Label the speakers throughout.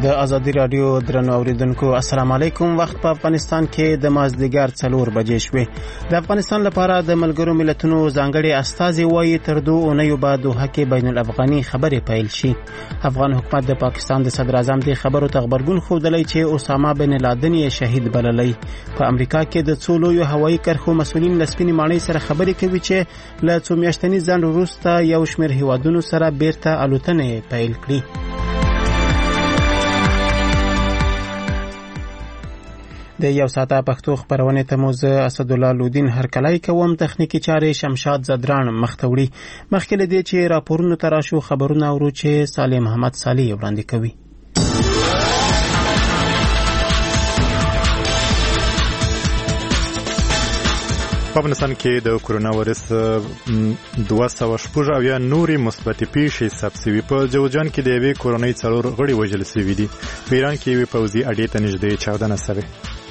Speaker 1: د ازادي رادیو درنو اوریدونکو السلام علیکم. وخت په افغانستان کې د مازدیګر 4 بجې شوې. د افغانستان لپاره د ملګرو ملتونو ځانګړي استازي وایي تر 2 اونیو بعد دوحه کې بین الافغاني خبرې پیل شي. افغان حکومت د پاکستان د صدر اعظم د خبرو تخبرګون خودلای چې اسامه بن لادن یې شهید بللی. په امریکا کې د څو لویو هوایي کرښو مسؤلین له سپینې ماڼۍ سره خبرې کوي چې له څو میاشتني ځنډ وروسته یو شمېر هیوادونو سره بیرته الوتنې پیل کړي. د یو ساعته پښتو خبرونه ته مو زه اسدالله لودین هرکلی کوم. تخنیکی چارې شمشاد زدران مختوړي. مخکې له دې چې راپورونو ته راشو خبرونه اورو چې صالح محمد صالح وړاندې کوي.
Speaker 2: په افغانستان کې د کورونا وایرس 216 او یا نورې مثبتې پیښې ثبت شوي. په جوزجان کې د یوې کورنۍ 4 غړي وژل شوي دي. په ایران کې یوې پوځي اډې ته نږدې چاودنه شوې.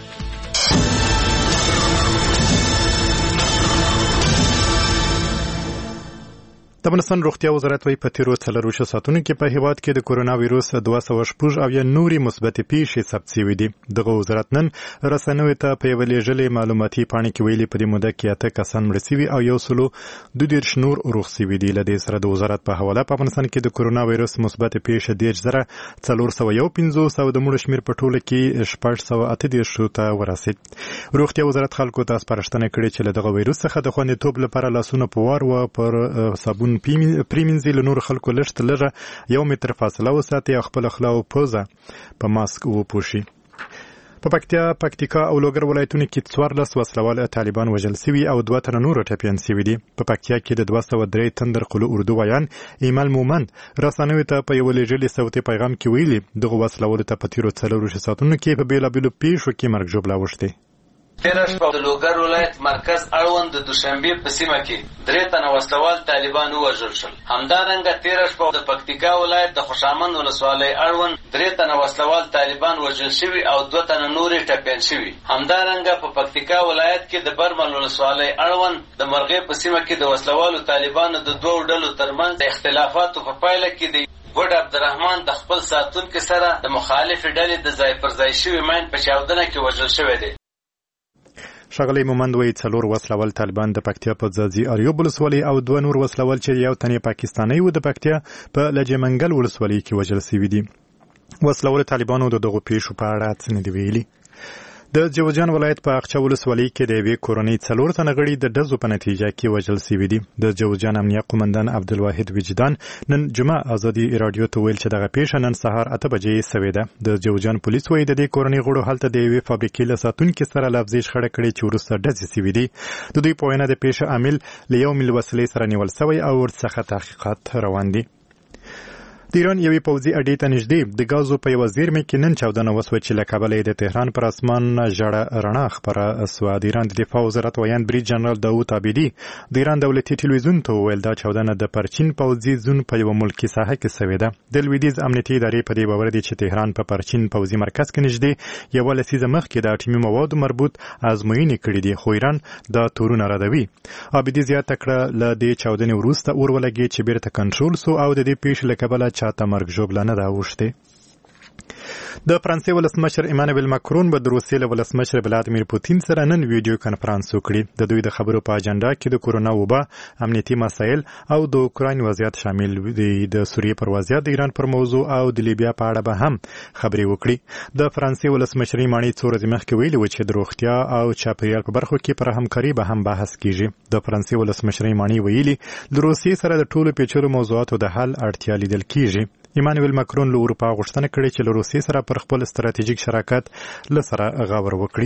Speaker 2: د افغانستان روغتیا وزارت وايي په تیرو 4 ساعتونو کې په هیواد کې د کورونا وایرس 216 او یا نورې مثبتې پیښې ثبت شوي دي. دغه وزارت نن رسنیو ته په یوه لیږلې معلوماتي پاڼې کې ویلي په دې موده کې 8 کسان مړه شوي او 122 نور روغ شوي دي. له دې سره د وزارت په حواله په افغانستان کې د کورونا وایرس مثبتې پیښې 10,451 او د مړو شمېر په ټوله کې 638 ته ورسېد. روغتیا وزارت خلکو ته سپارښتنه کړې چې له دغه وایرس څخه د خوندیتوب لپاره لاسونه په وار و پر صابون پریمنځي، له نور خلکو لږ لږه 1 متر فاصله وساتي او خپل خوله او پوزه په ماسک وپوښي. په پکتیکا او لوګر ولایتونو کې 14 وسلوال طالبان وژل شوي او 2 تنه نور ټپیان شوي دي. په پکتیا کې د 203 تندر قلو اردو ویان ایمل مومند رسنیو ته په یو لیږلي صوتي پیغام کې ویلي دغه وسلوال ته په تیرو 4 ساعتونو کې په بیلابیلو پیښو کې مرګ ژوبله اوښتې.
Speaker 3: تیره شپه د لوګر ولایت مرکز اړوند د دوشنبې په سیمه کې 3 تنه وسلوال طالبان ووژل شول. همدارنګه تیره شپه د پکتیکا ولایت د خوشامند ولسوالۍ اړوند 3 تنه وسلوال طالبان وژل شوي او 2 تنه نورې ټپیان شوي. همدارنګه په پکتیکا ولایت کې د برمل ولسوالۍ اړوند د مرغې په سیمه کې د وسلوالو طالبانو د 2 ډلو ترمنځ د اختلافاتو په پایله کې د ګډ عبدالرحمن د خپل ساتونکي سره د مخالفې ډلې د ځای پر ځای شوي ماین په چاودنه کې وژل شوی دی.
Speaker 2: ښاغلی مومند وایي 4 وسلوال طالبان د پکتیا په ځاځي اریوب ولسوالۍ او 2 نور وسلوال چې یو تن پاکستاني و د پکتیا په لجمنګل ولسوالۍ کې وژل شوي دي. وسلوال طالبانو د دغو پیښو په اړه څه نه دي ویلي. د جوزجان ولایت په اقچه ولسوالۍ کې د یوې کورنۍ 4 تنه غړي د ډزو په نتیجه کې وژل شوي دي. د جوزجان امنیه قومندان عبدالواحد وجدان نن جمعه ازادي رادیو ته ویل چې دغه پیښه نن سهار 8 بجې شوې ده. د جوزجان پولیس وايي د دې کورنۍ غړو هلته د یوې فابریکې له ساتونکي سره لفظي شخړه کړې چې وروسته ډزې شوي دي. د دوی په وینا د پیښې عامل له یو ملي وسلې سره نیول شوی او ورڅخه تحقیقات روان دي. د ایران یوې پوځي اډې ته نږدې د غازو په یوه زیرمې کې نن چاودنه وسوه چې له کابله د تهران پر اسمان ژړه رڼا خپره سوه. د ایران د دفاع وزارت ویان برید جنرال داود عابدي د ایران دولتي ټلویزیون ته وویل دا چاودنه د پرچین پوځي زون په یوه ملکي ساحه کې شوې ده. د لویدیځ امنیتي ادارې په دې باور دي چې تهران په پرچین پوځي مرکز کې نږدې یوه لسیزه مخکې د اټومي موادو مربوط ازموینې کړې دي، خو ایران دا تورونه ردوي. عابدي زیاته کړه له دې چاودنې وروسته اور ولګېد چې بیرته کنټرول سو او د دې پیښې له کبله چاته مرګ ژوبله نه ده اوښتې. د فرانسې ولسمشر ایمانوئل ماکرون به د روسیې له ولسمشر ولادیمیر پوتین سره نن ویډیو کانفرانس وکړي. د دوی د خبرو په اجنډا کې د کورونا وبا، امنیتي مسایل او د اوکراین وضعیت شامل دي. د سوریې پر وضعیت، د ایران پر موضوع او د لیبیا په اړه به هم خبرې وکړي. د فرانسې ولسمشرۍ ماڼۍ 2 ورځې مخکې ویلي و چې د روغتیا او چاپیریال په برخو کې پر همکاري به هم بحث کیږي. د فرانسې ولسمشرۍ ماڼۍ ویلي د روسیې سره د ټولو پیچلو موضوعاتو د حل اړتیا لیدل کیږي. ایمانوئل ماکرون له اروپا غوښتنه کړې چې له روسیې سره پر خپل ستراتیژیک شراکت له سره غور وکړي.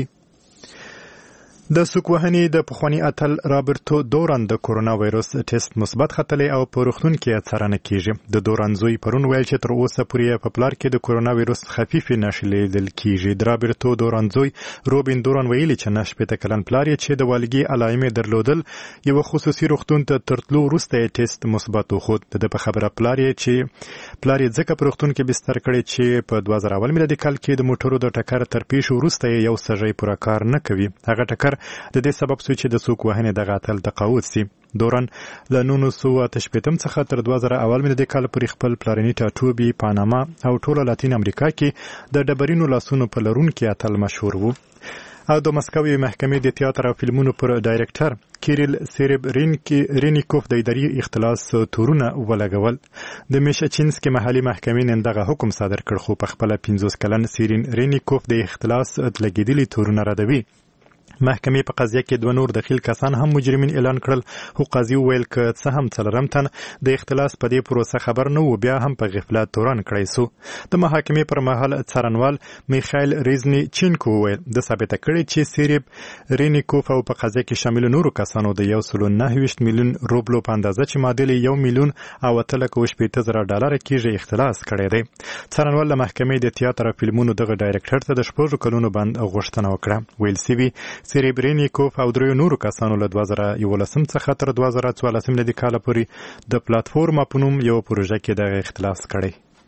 Speaker 2: د سوک وهنې د پخواني اتل رابرټو دوران د کورونا وایرس ټیسټ مثبت ختلی او په روغتون کې څارنه کیږي. د دوران زوی پرون ویل چې تر اوسه پورې په پلار کې د کورونا وایرس خفیفې نښې لیدل کیږي. د رابرټو دوران زوی روبین دوران ویلي چې 9 کلن پلار یې چې د والګي علایمې درلودل یو خصوصي روغتون ته ترتلو وروسته یې ټیسټ مثبت وخود. د په خبره پلار یې ځکه په روغتون کې بستر کړی چې په 2000 میلادي کال کې د موټرو د ټکر تر پیښې وروسته یو سږی پوره کار نه کوي. هغه ټکر ډالر د دې سبب شو چې د څوک وهنې دغه اتل تقاعد سي. دوران له 1988 څخه تر 2000 اول ملي کال پورې خپل پلارني ټاټوبي، پاناما او ټوله لاتین امریکا کې د ډبرینو لاسونو په لرونکي اتل مشهور وو. او د مسکو محکمې د تیاتر او فلمونو پر ډایرکټر کیریل سیریبرینیکوف د اداري اختلاس تورونه ولګول. د میشچینسکي محلي محکمې نن دغه حکم صادر کړ، خو په خپل 50 کلن سیریبرینیکوف د اختلاس لګیدلي تورونه ردوي. محکمې په قضیه کې 2 نور دخیل کسان هم مجرمین اعلان کړل، خو قاضي وویل که څه هم څلورم تن د اختلاس په دې پروسه خبر نه و، بیا هم په غفلت تورن کړی سو. د محاکمې پر مهال څارنوال میخایل ریزنیچینکو وویل د ثابته کړي چې سیریب رینیکوف او په قضیه کې شامل نورو کسانو د 1.9 میلیون روبلو په اندازه چې معادل 1 میلیون او 3.8 ډالر کېږي اختلاس کړی دی. څارنوال له محکمې د تیاتر او فلمونو دغه ډایرکټر ته د 6 کلونو بند غوښتنه وکړه. ویل سوي سیریبرینیکوف او 3 نورو کسانو له 2011 څخه تر 2014 ملي کال پورې د پلاتفورم په نوم یو پروژه کې د اختلاس کړی.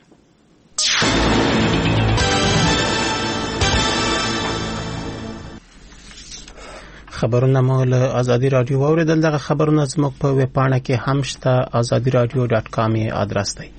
Speaker 1: خبرونه مو له ازادي رادیو اوریدل. دغه خبرونه زموږ په ویب پاڼه کې هم شته، azadiradio.com آدرس دی.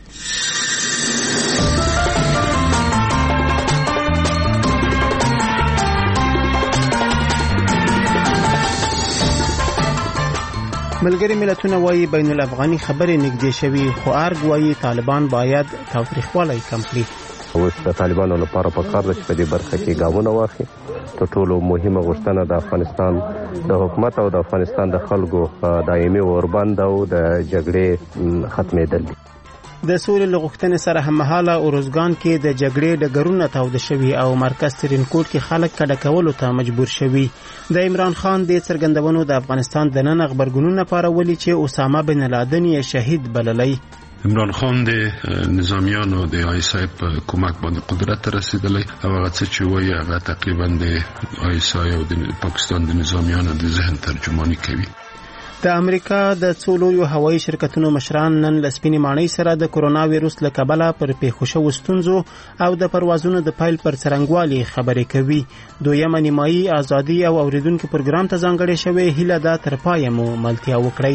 Speaker 1: ملګری ملتونه وایي بین الافغاني خبرې نږدې شوي، خو ارګ وایي طالبان باید تاوتریخوالی کم کړي.
Speaker 4: اوس د طالبانو لپاره پکار ده چې په دې برخه کې ګامونه واخلي. تر ټولو مهمه غوښتنه د افغانستان د حکومت او د افغانستان د خلکو دایمي اوربند او د جګړې ختمېدل.
Speaker 1: د سولې له غوښتنې سره هممهاله اروزګان کې د جګړې ډګرونه تاوده شوي او مرکز ترینکوټ کې خلک کډه کولو ته مجبور شوي. د عمران خان د څرګندونو د افغانستان د نن خبرګونونه پارولي چې اسامه بن لادن یې شهید بللی.
Speaker 5: عمران خان د نظامیانو د آیسای په کومک باندې قدرت رسیدلی او هغه څه چې وایي هغه تقریبا د آیسای او د پاکستان د نظامیانو د ذهن ترجمانی کوي.
Speaker 1: د امریکا د څو لویو هوایي شرکتونو مشران نن له سپینې ماڼۍ سره د کرونا ویروس له کبله پر پیښو شوو ستونزو او د پروازونو د پیل پر څرنګوالي خبرې کوي. دویمه نیمایي ازادي او اوریدونکو پروګرام ته ځانګړې شوې هیله ده تر پایه مو ملتیا وکړئ.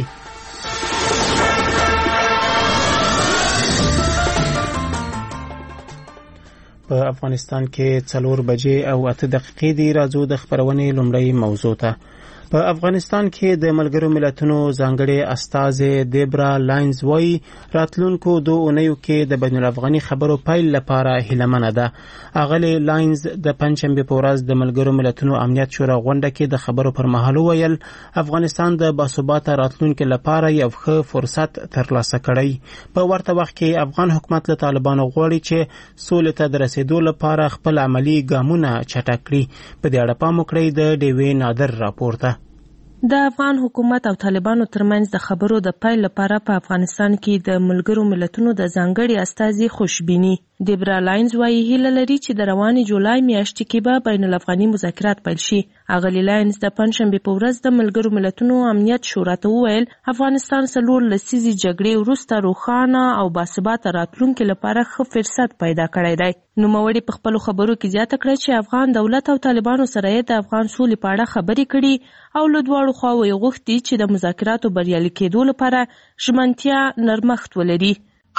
Speaker 1: په افغانستان کې 4 بجې او 8 دقیقې دی. راځو د خبرونې لومړی موضوع ته. په افغانستان کې د ملګرو ملتونو ځانګړي استازي دیبرا لاینز وایي راتلونکو 2 اونیو کې د بین الافغاني خبرو پیل لپاره هیلهمنه ده. اغلی لاینز د پنځشنبه په ورځ د ملګرو ملتونو امنیت شورا غونډه کې د خبرو پر مهال ویل افغانستان د باثباته راتلونکو لپاره یو ښه فرصت ترلاسه کړی. په ورته وخت کې افغان حکومت له طالبانو غواړي چې سولې ته د رسیدو لپاره خپل عملی ګامونه چټک کړي. په دې اړه پام وکړئ د ډیوې نادر راپورته.
Speaker 6: د افغان حکومت او طالبانو ترمنځ د خبرو د پیل لپاره په افغانستان کې د ملګرو ملتونو د ځانګړي استازي خوشبیني. دیبرا لاینز وایي هیله لري چې د روانې جولای میاشتې کې به بین الافغاني مذاکرات پیل شي. اغلی لاینز د پنځشنبه په ورځ د ملګرو ملتونو امنیت شورا ته وویل افغانستان 4 لسیزې جګړې وروسته روښانه او باثباته راتلونکي لپاره ښه فرصت پیدا کړی دی. نوموړي په خپلو خبرو کې زیاته کړه چې افغان دولت او طالبانو سره یې د افغان سولې په اړه خبرې کړي او له دواړو خواوو یې غوښتي چې د مذاکراتو بریالي کېدو لپاره ژمنتیا نرمښت ولري.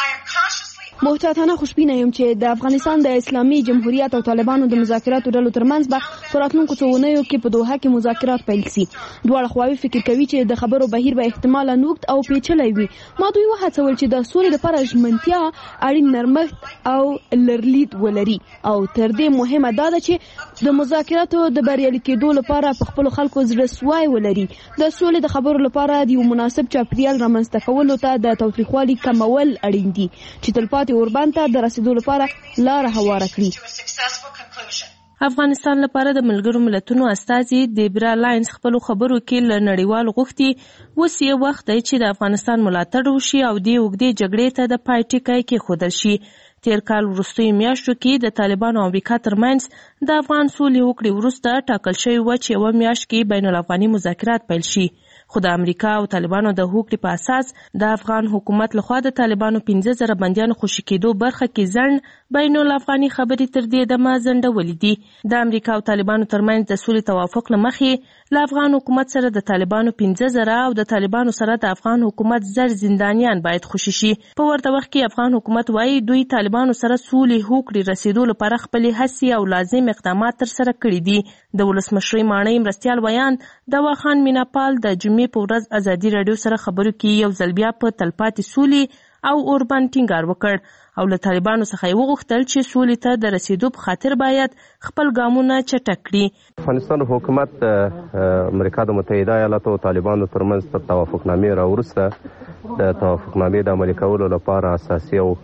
Speaker 7: محتاطانه خوشبینه یم چې د افغانستان د اسلامي جمهوریت او طالبانو د مذاکراتو ډلو ترمنځ به په راتلونکو 2 اونیو کې په دوحه کې مذاکرات پیل شي. دواړه خواوې فکر کوي چې د خبرو بهیر به احتمالاً اوږد او پیچلی وي. ما دوی وهڅول چې د سولې لپاره ژمنتیا، اړین نرمښت او لرلید ولري او تر دې مهمه دا ده چې د مذاکراتو د بریالي کېدو لپاره په خپلو خلکو زړهسوی ولري. د سولې د خبرو لپاره د یو مناسب چاپیریال رامنځته کولو ته د تاوتریخوالي کمول اړین دي چې تلپاتې اوربند ته د رسیدو لپاره لاره هواره کړي.
Speaker 6: افغانستان لپاره د ملګرو ملتونو استازي دیبرا لاینز خپلو خبرو کې له نړیوال غوښتي اوس یې وخت دی چې د افغانستان ملاتړ وشي او د اوږدې جګړې ته د پای ټکی کېښودل شي. تیر کال وروستیو میاشتو کې د طالبانو او امریکا ترمنځ د افغان سولې هوکړې وروسته ټاکل شوی و چې یوه میاشت کې بین الافغاني مذاکرات پیل شي، خو د امریکا او طالبانو د هوکړې په اساس د افغان حکومت لخوا د طالبانو 15,000 بندیانو خوشي کېدو برخه کې ځنډ بین الافغاني خبرې تر دې دمه ځنډولې دي. د امریکا او طالبانو ترمنځ د سولې توافق له مخې له افغان حکومت سره د طالبانو 15,000 او د طالبانو سره د افغان حکومت 1000 زندانیان باید خوشي شي. په ورته وخت کې افغان حکومت وایي دوی طالبانو سره سولې هوکړې رسیدو لپاره خپلې هڅې او لازم اقدامات ترسره کړي دي. د ولسمشرۍ ماڼۍ مرستیال ویان دوا خان میناپال د جمعې په ورځ ازادي راډیو سره خبرو کې یو ځل بیا په تلپاتې سولې او اوربند ټینګار وکړ او له طالبانو څخه یې وغوښتل چې سولې ته د رسیدو په خاطر باید خپل ګامونه چټک کړي.
Speaker 4: افغانستان حکومت امریکا د متحده ایالاتو او طالبانو ترمنځ تر توافقنامې راوروسته د توافقنامې د عملي کولو لپاره اساسي او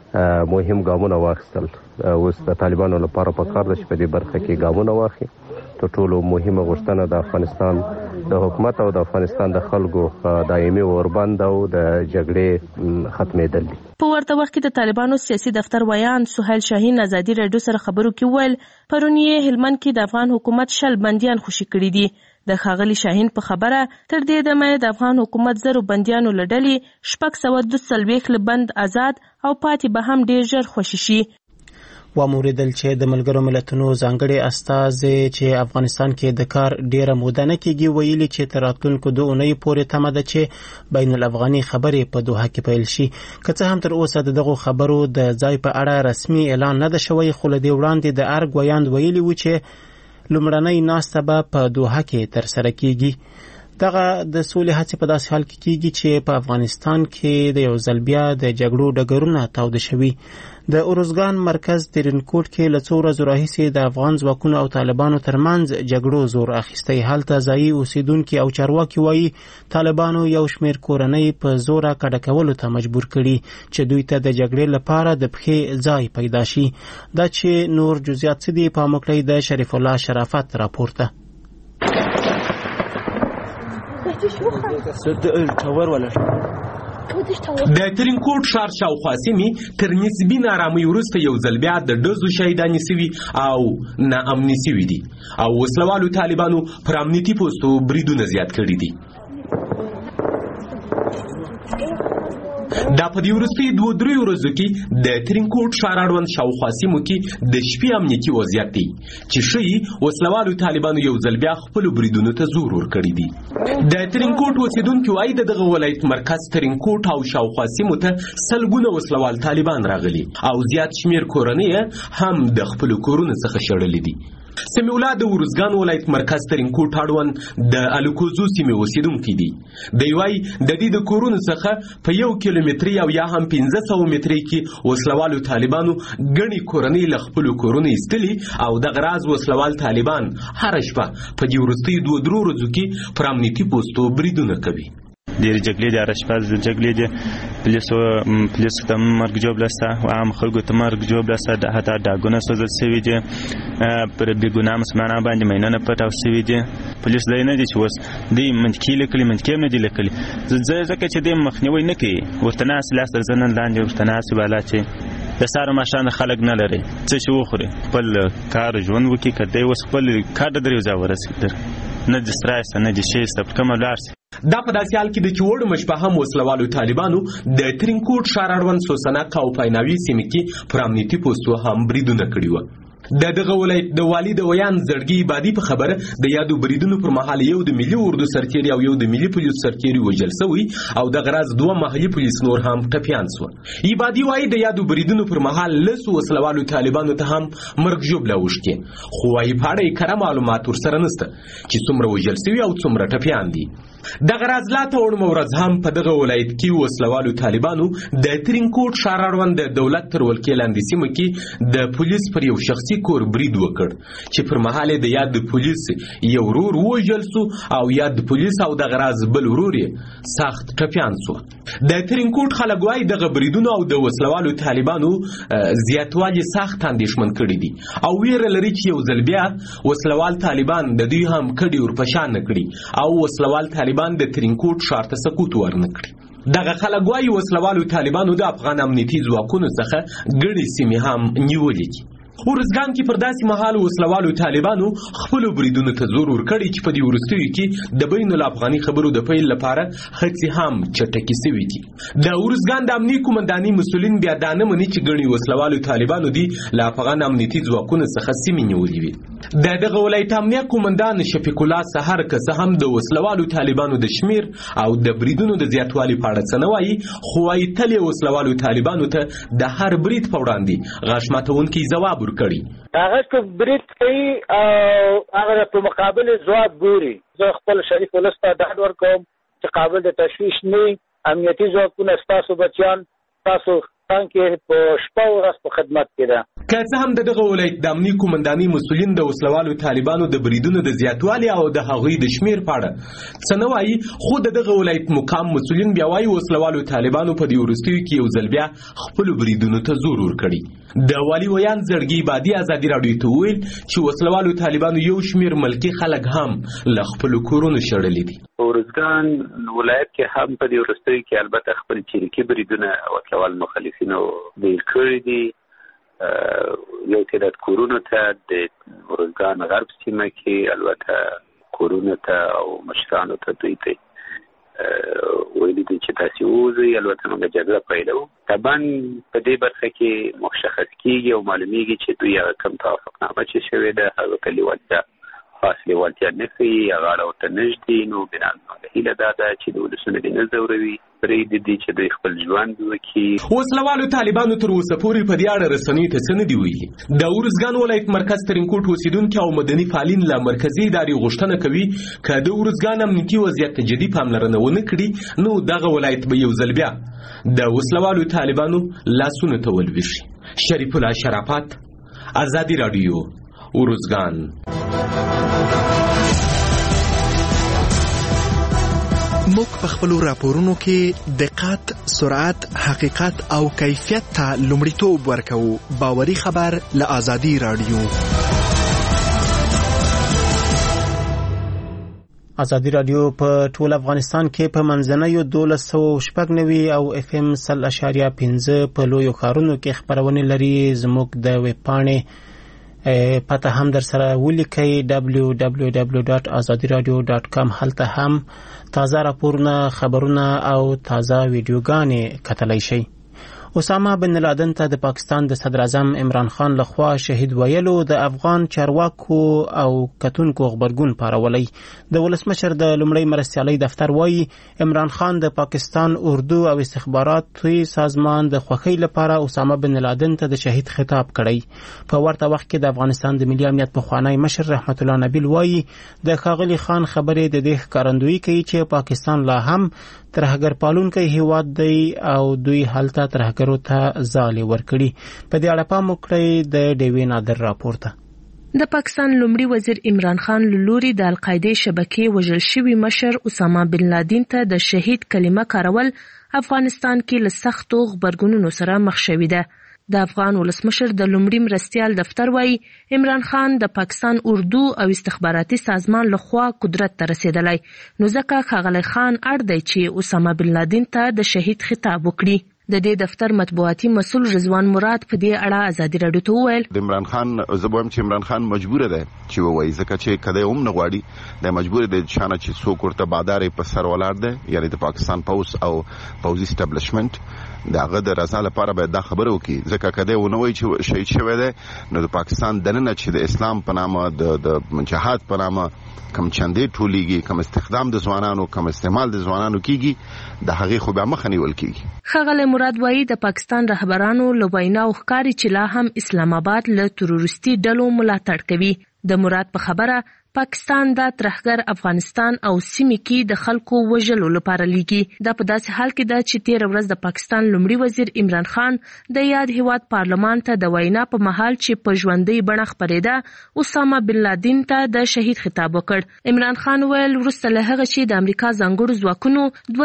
Speaker 4: مهم ګامونه واخیستل. اوس د طالبانو لپاره پکار ده چې په دې برخه کې ګامونه واخلي. تر ټولو مهمه غوښتنه د افغانستان د حکومت او د افغانستان د خلکو دایمي اوربند او د جګړې ختمېدل دي.
Speaker 6: په ورته وخت کې د طالبانو سیاسي دفتر ویان سهیل شاهین ازادي راډیو سره خبرو کې وویل پرون یې هلمند کې د افغان حکومت 10 بندیان خوشي کړي دي. د ښاغلي شاهین په خبره تر دې دمه د افغان حکومت 1000 بندیانو له ډلې 642 بند آزاد او پاتې به هم ډېر ژر خوشي شي.
Speaker 1: وموریدل چې د ملګرو ملتونو ځانګړي استازي چې افغانستان کې د کار ډیره موده نه کېږي ویلي چې تر راتلونکو 2 اونۍ پورې تمه ده چې بین الافغاني خبرې په دوحه کې پیل شي. که څه هم تر اوسه دغه خبرو د ځای په اړه رسمي اعلان نه ده شوی، خو له دې وړاندې د ارګ ویاند ویلي و چې لومړنۍ ناسته به په دوحه کې ترسره کېږي. دغه د سولې هڅې په داسې حال کې کېږي چې په افغانستان کې د یو ځل بیا د جګړو ډګرونه تاوده شوي. د اروزګان مرکز ترینکوټ کې له څو ورځو راهیسې د افغان ځواکونو او طالبانو ترمنځ جګړو زور اخیستی. هلته ځایي اوسیدونکي او چارواکي وایي طالبانو یو شمېر کورنۍ په زوره کډه کولو ته مجبور کړي چې دوی ته د جګړې لپاره د پښې ځای پیدا شي. دا چې نور جزئیات څه دي په موکړی د شریف الله شرافت راپورته.
Speaker 8: د ترینکوټ ښار شاوخوا سیمې تر نسبي نارامۍ وروسته یو ځل بیا د ډزو شهیدانې سوي او ناامني سوي دي او وسلوالو طالبانو پر امنیتي پوستو بریدونه زیات کړي دي. دا په دې وروستیو 2-3 ورځو کې د ترینکوټ ښار اړوند شاوخوا سیمو کې د شپې امنیتي وضعیت دی چې ښیي وسلوالو طالبانو یو ځل بیا خپلو بریدونو ته زور ورکړی دی. د ترینکوټ اوسیدونکي وایي د دغه ولایت مرکز ترینکوټ او شاوخوا سیمو ته سلګونه وسلوال طالبان راغلي او زیات شمېر کورنۍ هم د خپلو کورونو څخه شړلي دي. سمیع الله د اروزګان ولایت مرکز ترینکوټ اړوند د الکوزو سیمې اوسیدونکی دی. دی وایي د دې د کورونو څخه په 1 کیلومتري او یا هم 1500 مترۍ کې وسلوالو طالبانو ګڼې کورنۍ له خپلو کورونو ایستلي او دغه راز وسلوال طالبان هره شپه په دې وروستیو 2-3 ورځو کې پر امنیتي پوستو بریدونه کوي.
Speaker 9: ډېرې جګړې دي، هره شپه جګړې دي. پولیسو ته مرګ جوړ لسته و عام خلکو ته مرګ جوړ لسته، حتی ډاګونه سوځل شوي دي، پر بېګناه مسلمانان باندې مینونه پټاو شوي دي. پولیس دی نه دي چې اوس دوی منطقي لیکلي، منطقي هم نه دي لیکلي، ځکه چې دوی مخنیوی نه کوي. ورته ناست لاس تر زنه لاندې ورته ناست بالا چې د سهار ماښام خلک نه لري څه چې وخوري، خپل کار ژوند وکړي. که دی اوس خپل کار د درې ځای ورسېږي، نه دې سترایسته نه دې شیسته، پر کومه ولاړ شي.
Speaker 8: دا په داسې حال کې د چې وړو مشپه هم وسلوالو طالبانو د ترینکوټ ښار اړوند سوسنک او پایناوي سیمې کې پر امنیتي پوستو هم بریدونه کړي وو. د دغه ولایت د والي د ویان زړګي عبادي په خبره د یادو بریدونو پر مهال یو د ملي اردو سرتیري او یو د ملي پولیس سرتیري وژل شوي او دغه راز 2 محلي پولیس نور هم ټپیان شول. عبادي وایي د یادو بریدونو پر مهال لسو وسلوالو طالبانو ته هم مرګ ژوبله اوښتې، خو وایي په اړه یې کره معلومات ورسره نشته چې څومره وژل شوي او څومره ټپیان دي. دغه راز لا ته وړمه ورځ هم په دغه ولایت کې وسلوالو طالبانو د ترینکوټ ښار اړوند د دولت تر ولکې لاندې سیمه کې د پولیس پر یو شخصي کور برید وکړ چې پر مهال د یاد پولیس یو ورور ووژل سو او یاد پولیس او دغه راز بل ورور یې سخت ټپیان سو. د ترینکوټ خلک وایي دغه بریدونو او د وسلوالو طالبانو زیاتوالي سخت اندېښمن کړي دي او ویره لري چې یو ځل بیا وسلوال طالبان د دوی هم کډې ورپشان نه کړي او وسلوال طالبان د ترینکوټ ښار ته سقوط ورنه کړي. دغه خلک وایي وسلوالو طالبانو د افغان امنیتي ځواکونو څخه ګڼې سیمې هم نیولې دي. ارزګان کې پر داسې مهال وسلوالو طالبانو خپلو بریدونو ته زور ورکړی چې په دې وروستیو کې د بین الافغاني خبرو د پیل لپاره هڅې هم چټکې سوي دي. د ارزګان د امنیتي قومندانۍ مسؤلین بیا دا نه مني چې ګڼې وسلوالو طالبانو دي له افغان امنیتي ځواکونو څخه سیمې نیولې وي. د دغه ولایت امنیه قومندان شفیق الله سحر که څه هم د وسلوالو طالبانو د شمیر او د بریدونو د زیاتوالي په اړه څه نه وایي، خو وایي تل یې وسلوالو طالبانو ته د هر برید په وړاندې غاښ ماتونکی ځواب ورکړي.
Speaker 10: هغه که برید کوي او هغه په مقابل ځواب ګوري. زه خپل شریف ولس ته ډاډ ورکوم چې قابل د تشویش نه امنیتي ځواکونه ستاسو بچیان تاسو کې په شپه او ورځ په خدمت کې ده.
Speaker 8: که څه هم دغه ولایت د امنیتي قومندانۍ مسؤلین د وسلوالو طالبانو د بریدونو د زیاتوالي او د هغوی د شمیر په اړه څه نه وایي، خو دغه ولایت مقام مسؤلین بیا وایي وسلوالو طالبانو په دې وروستیو کې یو ځل بیا خپلو بریدونو ته زور ورکړي. د والي ویان زړګي بادي ازادي راډیو ته وویل چې وسلوالو طالبانو یو شمیر ملکي خلک هم له خپلو کورونو شړلي دي.
Speaker 11: ارزګان ولایت کې هم په دې وروستیو کې البته خپل چریکي بریدونه وسلوال مخالفینو ډېر کړي دي. یو تعداد کورونو ته د ارزګان غرب سیمه کې البته کورونو ته او مشرانو ته دوی ته ویلي دي چې تاسې ووځئ. البته موږ جګړه پیلوو. طبعا په دې برخه کې مشخص کېږي او معلومیږي چې دوی هغه کوم توافقنامه چې شوې ده هغه ته لېوالتیا خاص لېوالتیا نه ښیي، هغه اړه ورته نږدې. نو بناء هیله دا ده چې د ولسونه دې نه ځوروي، پرېږدي دي چې دوی خپل ژوند وکړي.
Speaker 8: وسلوالو طالبانو تر اوسه پورې په دې اړه رسنیو ته څه نه دي ویلي. د ارزګان ولایت مرکز ترینکوټ اوسېدونکي او مدني فعالین له مرکزي ادارې غوښتنه کوي که د ارزګان امنیتي وضعیت ته جدي پاملرنه ونه کړي نو دغه ولایت به یو ځل بیا د وسلوالو طالبانو لاسونو ته ولویشي. شریف الله شرافت، ازادي راډیو، ارزګان.
Speaker 12: موږ په خپلو راپورونو کې دقت، سرعت، حقیقت او کیفیت ته لومړیتوب ورکوو. باوري خبر له ازادي راډیو.
Speaker 1: ازادي راډیو په ټول افغانستان کې په منځنیو 1290 او FM 100.5 په لویو ښارونو کې خپرونې لري. زموږ د ویب پاڼې پته هم در سره ولیکئ www.azadiradio.com. هلته هم تازه راپورونه، خبرونه او تازه ویډیوګانې کتلی شئ. اسامه بن لادن ته د پاکستان د صدر اعظم عمران خان لخوا شهید ویلو د افغان چارواکو او کتونکو خبرګون پارولی. د ولسمشر د لومړی مرستیالۍ دفتر وایي عمران خان د پاکستان اردو او استخباراتي سازمان د خوښۍ لپاره اسامه بن لادن ته د شهید خطاب کړی. په ورته وخت کې د افغانستان د ملي امنیت پخوانی مشر رحمت الله نبیل وایي د ښاغلي خان خبرې د دې ښکارندویي کوي چې پاکستان لا هم ترهګر پالونکی هیواد دی او دوی هلته ترهګرو ته ځالې ورکړي. په دې اړه پام وکړئ د ډیوی نادر راپورته.
Speaker 6: د پاکستان لومړي وزیر عمران خان له لوري د القاعده شبکې وژل شوي مشر اسامه بن لادن ته د شهید کلمه کارول افغانستان کې له سختو غبرګونونو سره مخ شوې ده. د افغان ولسمشر د لومړي مرستیال دفتر وایي عمران خان د پاکستان اردو او استخباراتي سازمان لخوا قدرت ته رسیدلی، نو ځکه ښاغلی خان اړ دی چې اسامه بن لادن ته د شهید خطاب وکړي. د دې دفتر مطبوعاتي مسؤل رضوان مراد په دې اړه ازادي راډیو ته وویل
Speaker 13: د عمران خان زبوم چې عمران خان مجبور دی چې وایي ځکه چې کله هم نه غواړي د مجبور دی شانه چې څوک ورته بادارې په سر ولاړ دی، یعنی د پاکستان پولیس او پولیس اسټابلیشمنت دغه د رضا لپاره باید دا خبره وکړي. ځکه کله ونه وایي چې شهید شوی دی نو د پاکستان دننه چې د اسلام په نامه د جهاد په نامه کم چندې ټولیږي، کم استخدام د ځوانانو، کم استعمال د ځوانانو کیږي، د هغې خو به مخه نیول کیږي.
Speaker 6: ښاغلی مراد وایي د پاکستان رهبرانو له ویناو ښکاري چې لا هم اسلام آباد له تروریستي ډلو ملاتړ کوي. د مراد په خبره پاکستان د ترهګر افغانستان او سیمې کې د خلکو وژلو لپاره لیږي. دا په داسې حال کې ده چې 13 ورځ د پاکستان لومړي وزیر عمران خان د یاد هیواد پارلمان ته د وینا په مهال چې په ژوندۍ بڼه خپرېده اسامه بن لادن ته د شهید خطاب وکړ. عمران خان ویل وروسته له هغه چې د امریکا ځانګړو ځواکونو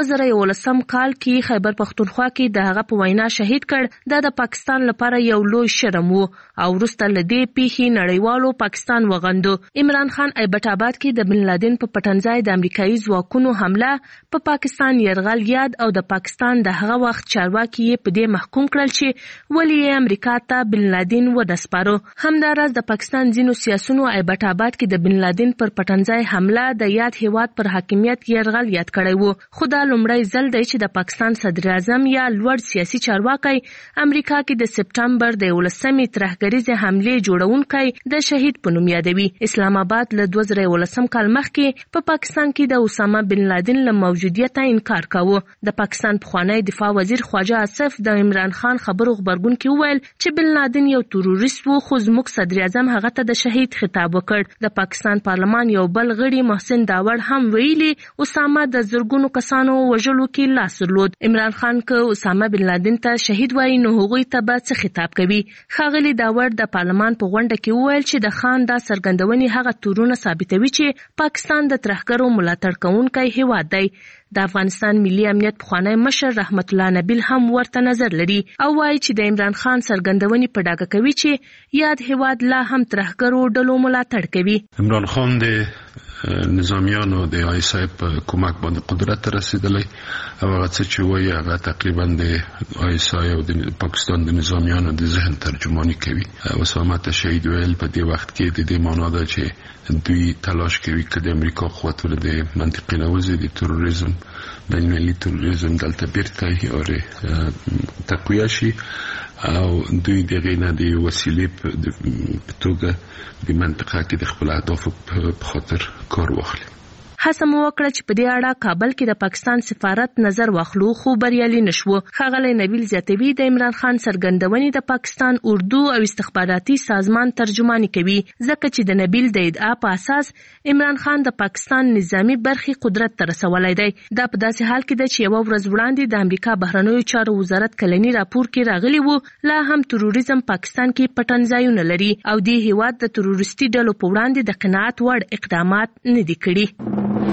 Speaker 6: 2011 کال کې خیبر پختونخوا کې د هغه په وینا شهید کړ، دا د پاکستان لپاره یو لوی شرم و او وروسته له دې پیښې نړیوالو پاکستان وغندو. عمران خان ایبټ آباد کې د بن لادن په پټنځای د امریکایي ځواکونو حمله په پاکستان یرغل یاد او د پاکستان د هغه وخت چارواکي یې په دې محکوم کړل چې ولې یې امریکا ته بن لادن ودسپارو. همداراز د پاکستان ځینو سیاسونو ایبټ آباد کې د بن لادن پر پټنځای حمله د یاد هیواد پر حاکمیت یرغل یاد کړی وو. خو دا لومړی ځل دی چې د پاکستان صدر اعظم یا لوړ سیاسي چارواکی امریکا کې د سپټمبر د 11مې ترهګریزې حملې جوړونکی د شهید په نوم یادوي. اسلام آباد له 2011 کال مخکې په پاکستان کې د اسامه بن لادن له موجودیت انکار کاوه. د پاکستان پخوانی دفاع وزیر خواجه آصف د عمران خان خبرو خبرګون کې وویل چې بن لادن یو تروریست وو، خو زموږ صدر اعظم هغه ته د شهید خطاب وکړ. د پاکستان پارلمان یو بل غړي محسن داوړ هم ویلي اسامه د زرګونو کسانو وژلو کې لاس درلود. عمران خان که اسامه بن لادن ته شهید وایي نو هغوی ته به څه خطاب کوي. ښاغلي داوړ د پارلمان په غونډه کې وویل چې د خان دا څرګندونې هغه تورونه ثابتوي چې پاکستان د ترهګرو ملاتړ کوونکی هیواد دی. د افغانستان ملي امنیت پخوانی مشر رحمت الله نبیل هم ورته نظر لري او وایي چې د عمران خان څرګندونې په ډاګه کوي چې یاد هیواد لا هم ترهګرو ډلو ملاتړ کوي.
Speaker 5: عمران خان د نظامیانو د آیسایب کومک باندې قدرت ته رسیدلی او هغه څه چې وایي هغه تقریبا د آیسای او د پاکستان د نظامیانو د ذهن ترجمانی کوي. اسامه ته شهید ویل په دې وخت کې د دې معنا ده چې دوی تلاش کوي چې د امریکا قوتونه د منطقې نه وځي، د تروریزم بین المللي تروریزم دلته بیرته یې تقویه شي او دوی دغه نه د وسیلې په توګه د منطقه کې د خپل اهدافو په خاطر کار واخلي.
Speaker 6: هڅه مو وکړه چې په دې اړه کابل کې د پاکستان سفارت نظر واخلو خو بریالي نشو. ښاغلی نبیل زیاتوي د عمران خان څرګندونې د پاکستان اردو او استخباراتي سازمان ترجمانی کوي ځکه چې د نبیل د ادعا په اساس عمران خان د پاکستان نظامی برخي قدرت ته رسولی دی. دا په داسې حال کې ده چې یوه ورځ وړاندې د امریکا بهرنیو چارو وزارت کلنی راپور کې راغلی وو لا هم تروریزم پاکستان کې پټنځایونه لري او دې هیواد د تروریستي ډلو په وړاندې د قناعت وړ اقدامات نه دي کړي.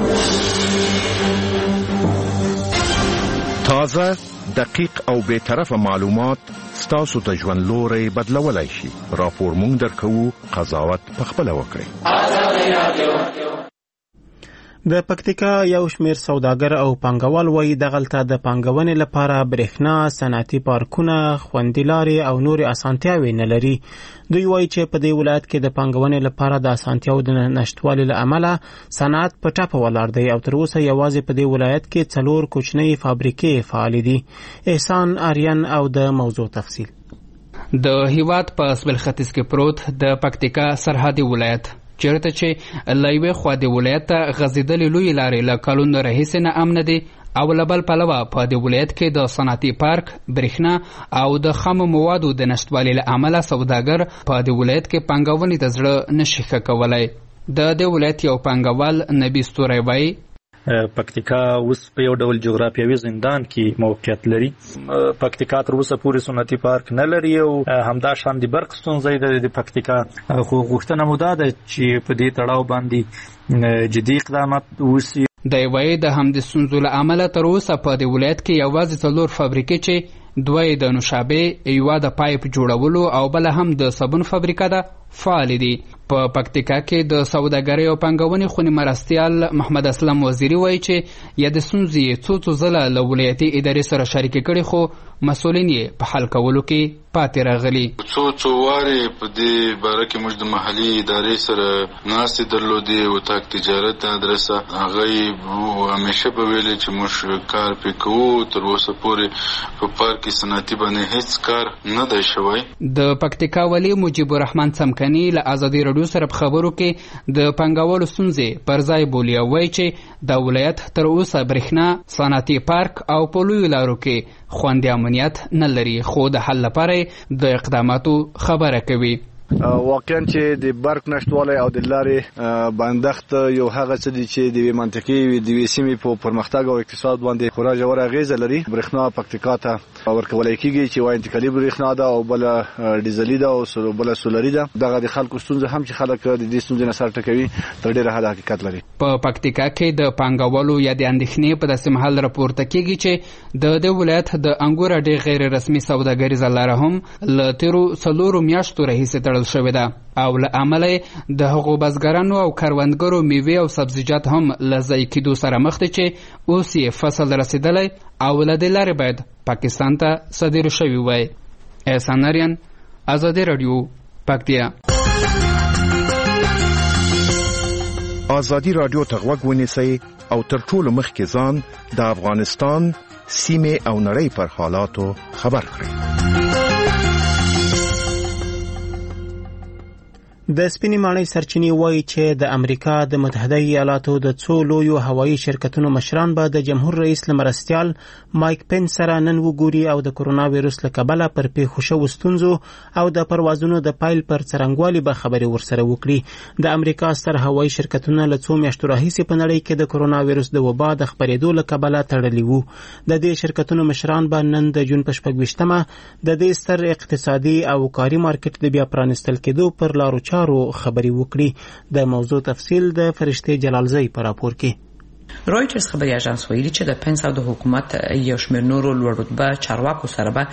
Speaker 14: تازه، دقیق او بی‌طرفه معلومات ستاسو ته ژوند لوری بدلولی شي. راپور مونږ درکوو، قضاوت پخپله وکړئ.
Speaker 1: د پکتیکا یو شمیر سوداګر او پانګوال وایي دغلته د پانګونې لپاره برېښنا، صنعتي پارکونه، خوندي لارې او نورې اسانتیاوې نه لري. دوی وایي چې په دې ولایت کې د پانګونې لپاره د اسانتیاو د نشتوالي له امله صنعت په ټپه ولاړ دی او تر اوسه یوازې په دې ولایت کې 4 کوچنۍ فابریکې فعالې دي. احسان آریان او د موضوع تفصیل.
Speaker 15: د هیواد په سویل ختیځ کې پروت د پکتیکا سرحدي ولایت چیرته چې له یوې خوا د ولایت ته غځېدلې لویې لارې له کلونو راهیسې نه امنه دي او له بل پلوه په دې ولایت کې د صنعتي پارک، برېښنا او د خامو موادو د نشتوالي له امله سوداګر په دې ولایت کې پانګونې ته زړه نشي ښه کولی. د دې ولایت یو پانګوال نبی ستوری وایي
Speaker 16: پکتیکا اوس په یو ډول جغرافیوي زندان کې موقعیت لري. پکتیکا تر اوسه پورې صنعتي پارک نه لري او همدا شان د برق ستونزې د پکتیکا خو غوښتنه مو دا ده چې په دې تړاو باندې جدي اقدامات وشي.
Speaker 15: د یوې د همدې ستونزو له امله تر اوسه په دې ولایت کې یوازې 4 فابریکې چې 2 د نوشابې، یوه د پایپ جوړولو او بله هم د صابون فابریکه ده فعال دي. په پکتیکا کې د سوداګرۍ او پانګونې خونې مرستیال محمد اسلم وزیري وایي چې یا د ستونزې څو ځله له ولایتي ادارې سره شریکې کړي خو مسؤلین یې په حل کولو کې پاتې راغلي.
Speaker 17: څو وارې په دې باره کې موږ د محلي ادارې سره ناستې درلودې او تاک تجارت ادرسه هغه یې همیشه به ویلې چې موږ کار پرې کوو. تر اوسه پورې په پارک کې صنعتي باندې هیڅ کار نه دی شوی.
Speaker 15: د پکتیکا والي مجیب الرحمن څمکني له ازادي راډیو سره په خبرو کې د پانګوالو ستونزې پر ځای بولي او وایي چې د ولایت تر اوسه برېښنا، صنعتي پارک او په لویو لارو کې خوندي امنیت نه لري خو د حل لپاره د اقداماتو خبره کوي.
Speaker 18: واقعا چې د برق نشتوالی او د لارې بندښت یو هغه څه دي چې د منطقې د سیمې په پرمختګ او اقتصاد باندې خورا ژوره اغیزه لري. برېښنا پکتیکا ته ورکولی کېږي چې وایي انتقالي برېښنا ده او بله ډیزلي ده او بله سولري ده. دغه د خلکو ستونزه هم چې خلک د دې ستونزې نه سر ټکوي تر ډېره حده حقیقت لري.
Speaker 15: په پکتیکا کې د پانګوالو یا د اندېښنې په داسې مهال راپورته کېږي چې د دې ولایت د انګور ډېر غیر رسمي سوداګریزه لاره هم له تېرو 4 میاشتو راهیسې تړل تړل شوې ده او له امله د هغو بزګرانو او کروندګرو میوې او سبزیجات هم له ضایع کېدو سره مخ دي چې اوس یې فصل رسېدلی او له دې لارې باید پاکستان ته صادر شوي وای. احسان اریان، ازادي راډیو، پکتیا.
Speaker 14: ازادي راډیو ته غوږ ونیسئ او تر ټولو مخکې ځان د افغانستان سیمې او نړۍ پر حالاتو خبر کړئ.
Speaker 1: د سپینې ماڼۍ سرچینې وایي چې د امریکا د متحده ایالاتو د څو لویو هوایي شرکتونو مشران به د جمهور رئیس له مرستیال مایک پنس سره نن وګوري او د کرونا ویروس له کبله پر پیښو شوو ستونزو او د پروازونو د پایل پر څرنګوالي به خبرې ورسره وکړي. د امریکا ستر هوایي شرکتونه له څو میاشتو راهیسې په نړۍ کې د کرونا ویروس د وبا د خپرېدو له کبله تړلي وو. د دې شرکتونو مشران به نن د جون په 26مه د دې ستر اقتصادي او کاري مارکیټ د بیا پرانستل کېدو پر لارو خبري وکړي. د موضوع تفصیل د فرشته جلالزئی پر راپور کې.
Speaker 19: رويټرز خبري اژانس ویلي چې د پنس او د حکومت یو شمېر نورو لوړ رتبه چارواکو سره به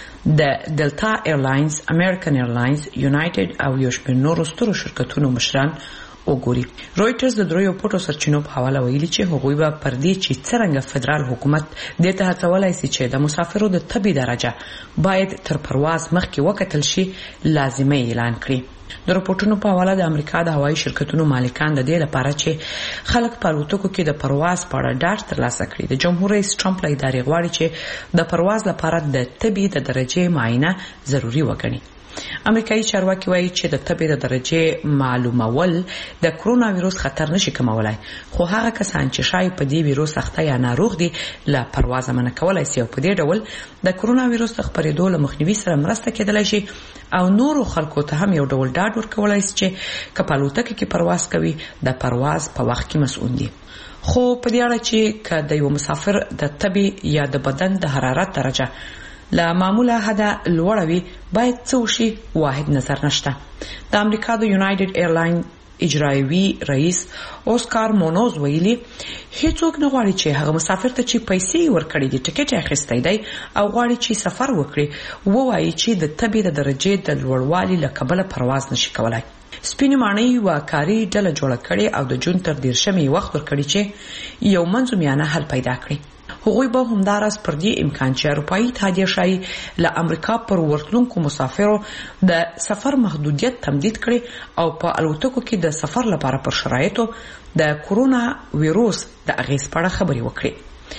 Speaker 19: د ډلتا ایرلاینز، امریکن ایرلاینز، یونایټډ او یو شمېر نورو سترو شرکتونو مشران وګوري. رويټرز د دریو پټو سرچینو په حواله ویلي چې هغوی به پر دې چې څرنګه فدرال حکومت د ته هڅولای شي چې د مسافرو د طبي درجه باید تر پرواز مخکې وکتل شي لازمي اعلان کړي. د راپورټونو په حواله د امریکا د هوایي شرکتونو مالکان د دې لپاره چې خلک په الوتکو کې د پرواز په اړه ډاډ ترلاسه کړي د جمهور رئیس ټرمپ له ادارې غواړي چې د پرواز لپاره د طبي د درجه معاینه ضروري وګڼي. امریکایي چارواکي وایي چې د طبي د درجه معلومول د کرونا ویروس خطر نشي کمولای، خو هغه کسان چې شاید په دې ویروس اخته یا ناروغ دي له پرواز منع کولای شي او په دې ډول د کرونا ویروس د خپرېدو له مخنیوي سره مرسته کېدلای شي او نورو خلکو ته هم یو ډول ډاډ ورکولای شي چې کپالوتکه کې پرواز کوي د پرواز په وخت کې مسؤل دي. خو په دې اړه چې کله یو مسافر د طبي یا د بدن د حرارت درجه لا معموله حدا لوړه وي باید څه وشي واحد نظر نشته. د امریکا د یونایټډ ایرلاین اجرایوي رئیس اوسکار مونوز ویلي هیڅوک نه غواړي چې هغه مسافر ته چې پیسې ورکړي دي ټیکټ اخیستی دی او غواړي چې سفر وکړي ووایي چې د طبي د درجې د لوړوالي له کبله پرواز نشي کولای. سپینې ماڼۍ یوه کاري ډله جوړه کړې او د جون تر 13 وخت ورکړي چې یو منځومیانه حل پیدا کړي. هغوی به همداراز پر دې امکان چې اروپایي اتحادیه شاهي له امریکا پر ورتلونکو مسافرو د سفر محدودیت تمدید کړي او په الوتکو کې د سفر لپاره پر شرایطو د کرونا ویروس د اغیز په اړه خبرې وکړي.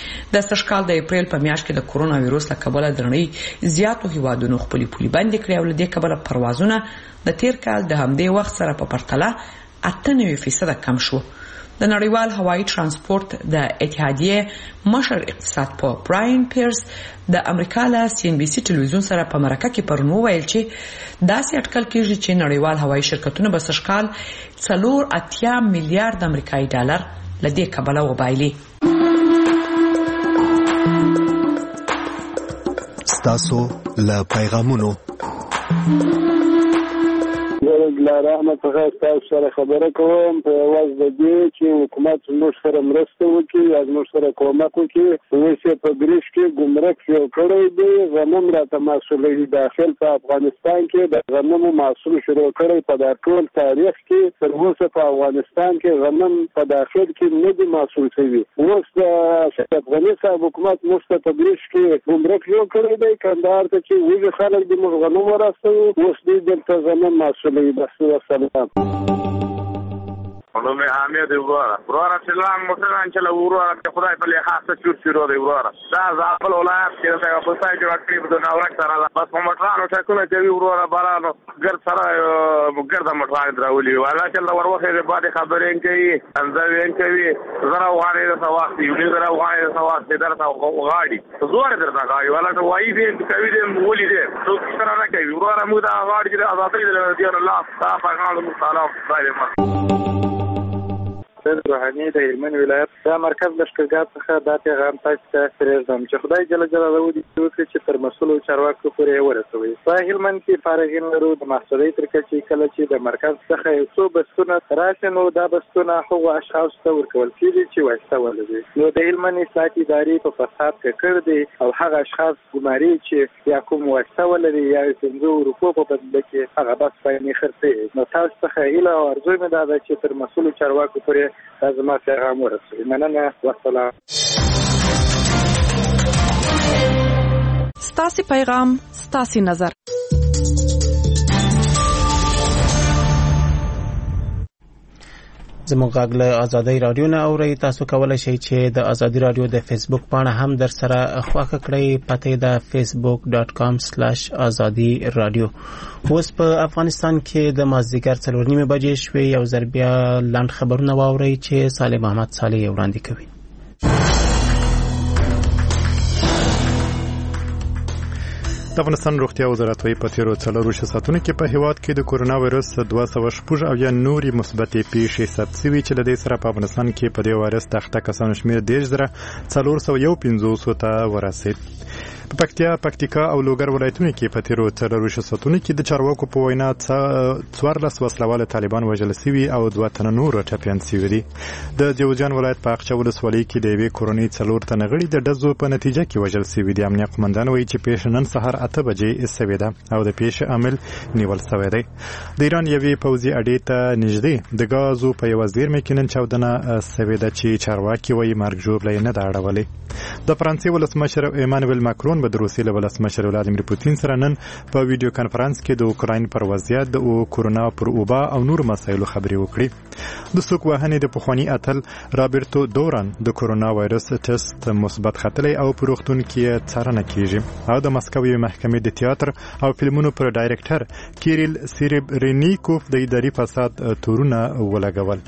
Speaker 19: د سږکال د اپریل په میاشت کې د کرونا ویروس له کبله د نړۍ زیاتو هیوادونو خپلې پولې بندې کړې او له دې کبله پروازونه د تیر کال د همدې وخت سره په پرتله 98% کم شو. د نړیوال هوایي ترانسپورت د اتحادیې مشر اقتصادپوه براین پیرس د امریکا له CNBC ټلویزیون سره په مرکه کې پرون وویل چې داسې اټکل کېږي چې نړیوال هوایي شرکتونه به سږکال 4.8 میلیارډ امریکایي ډالر له دې کبله وبایلي.
Speaker 12: ستاسو له پیغامونو
Speaker 20: رحمت الله تاسو سره خبره کوم په واز د دې چې حکومت موږ سره مرسته وکړي یا موږ سره کومک وکړي. وایي په ګریش کې ګمرک یو کړی دی غنم راته مسولې داخل په افغانستان کې د غنمو محصول شروع کړی په دا ټول تاریخ کې تر اوسه په افغانستان کې غنم په داخل کې نه دی محصول شوی. اوس د افغانستان حکومت موږ په ګریش کې ګمرک یو کړی دی کندهار ته چې ویل خلک د موږ غنم ورسوي اوس دې دلته غنم مسولې بس والسلام.
Speaker 21: علوم حامد وراره سلام مثلا چې له وراره خدای په لحاظ شور شروع دی وراره دا ځابل ولایت کې څنګه په ځای کې راکړي په ناورک سره بس په مټرانو ټکونه کوي وراره بارانو ګر سره ګرځه مټران دراولي والا چې له وروخه دې باندې خبرې کوي انځوین کوي زرا وغاړي د سواستي یو زرا وغاړي د سواستي درته وغاړي زوړ درته غاړي والا ته وایي دې کوي دې ولي دې څو سره نه کوي وراره موږ دا غاړي چې آزادۍ دې الله تعالی په غاړه مصالحه
Speaker 3: صاحب روحاني د هلمند ولایت د مرکز لشکرګاه څخه دا پیغام تاسو ته پرېږدم چې خدای جل جلاله دې وکړي چې تر مسؤلو چارواکو پورې ورسوي. په هلمند کې فارغین لرو د محصولي تر کچې کله چې د مرکز څخه یو څو بسونه راشي نو دا بسونه هغو اشخاص ته ورکول کېږي چې واسطه ولري. نو د هلمند اصلاحاتي ادارې په فساد کې کړ دي او هغه اشخاص ګماري چې یا کوم واسطه ولري یا 500 روپو په بدل کې هغه بس پاینې خرڅي. نو تاسو څخه هیله او ارزو مې ده چې تر مسؤلو چارواکو پورې لازمه پیغام ورسوي. مننه. والسلام.
Speaker 22: ستاسي پیغام ستاسي نظر.
Speaker 1: زموږ غږ له ازادۍ رادیو نه اورئ. تاسو کولی شئ چې د ازادۍ رادیو د فیسبوک پاڼه هم در سره خوښه کړئ. پته یې ده facebook.com/azadi radio. اوس په افغانستان کې د مازدیګر 4:30 بجې شوې. یو ځل بیا لنډ خبرونه واورئ چې صالح محمد صالح وړاندې کوي.
Speaker 2: د افغانستان روغتیا وزارت وايي په تیرو 4 ساعتونو کې په هیواد کې د کورونا وایرس 216 او یا نوري مثبتې پیښې ثبت شوي چې د دې سره په افغانستان کې په دې وایرس د اخته کسانو شمېر 10,451 ته ورسید. په پکتیکا او لوګر ولایتونو کې په تیرو 4 ساعتونو کې د چارواکو په وینا 14 وسلواله طالبان وژل شوي او 2 تنه نور ټپیان شوي دي. د جوزجان ولایت په اقچه ولسوالۍ کې د یوې کورنۍ 4 تنه غړي د ډزو په نتیجه کې وژل شوي دي. امنیت قومندان وایي چې پیښه نن سهار 8 بجې شوې ده او د پیښې عامل نیول شوی دی. د ایران یوې پوځي اډې ته نږدې د غازو په یوه زیرمې کې نن چاودنه شوې ده چې چارواکي وایي مرګ ژوبله یې نه ده اړولې. د فرانسې ولسمشر ایمانوئل ماکرون به د روسیې له ولسمشر ولادیمیر پوتین سره نن په ویډیو کانفرنس کې د اوکراین پر وضعیت د کورونا پر وبا او نور مسایلو خبرې وکړي. د سوک وهنې د پخوانی اتل رابرټو دوران د کورونا وایرس ټیسټ مثبت ختلی او په روغتون کې څارنه کیږي. او د مسکو یوې محکمې د تیاتر او فلمونو پر ډایرکټر کیریل سیریبرینیکوف د اداري فساد تورونه ولګول.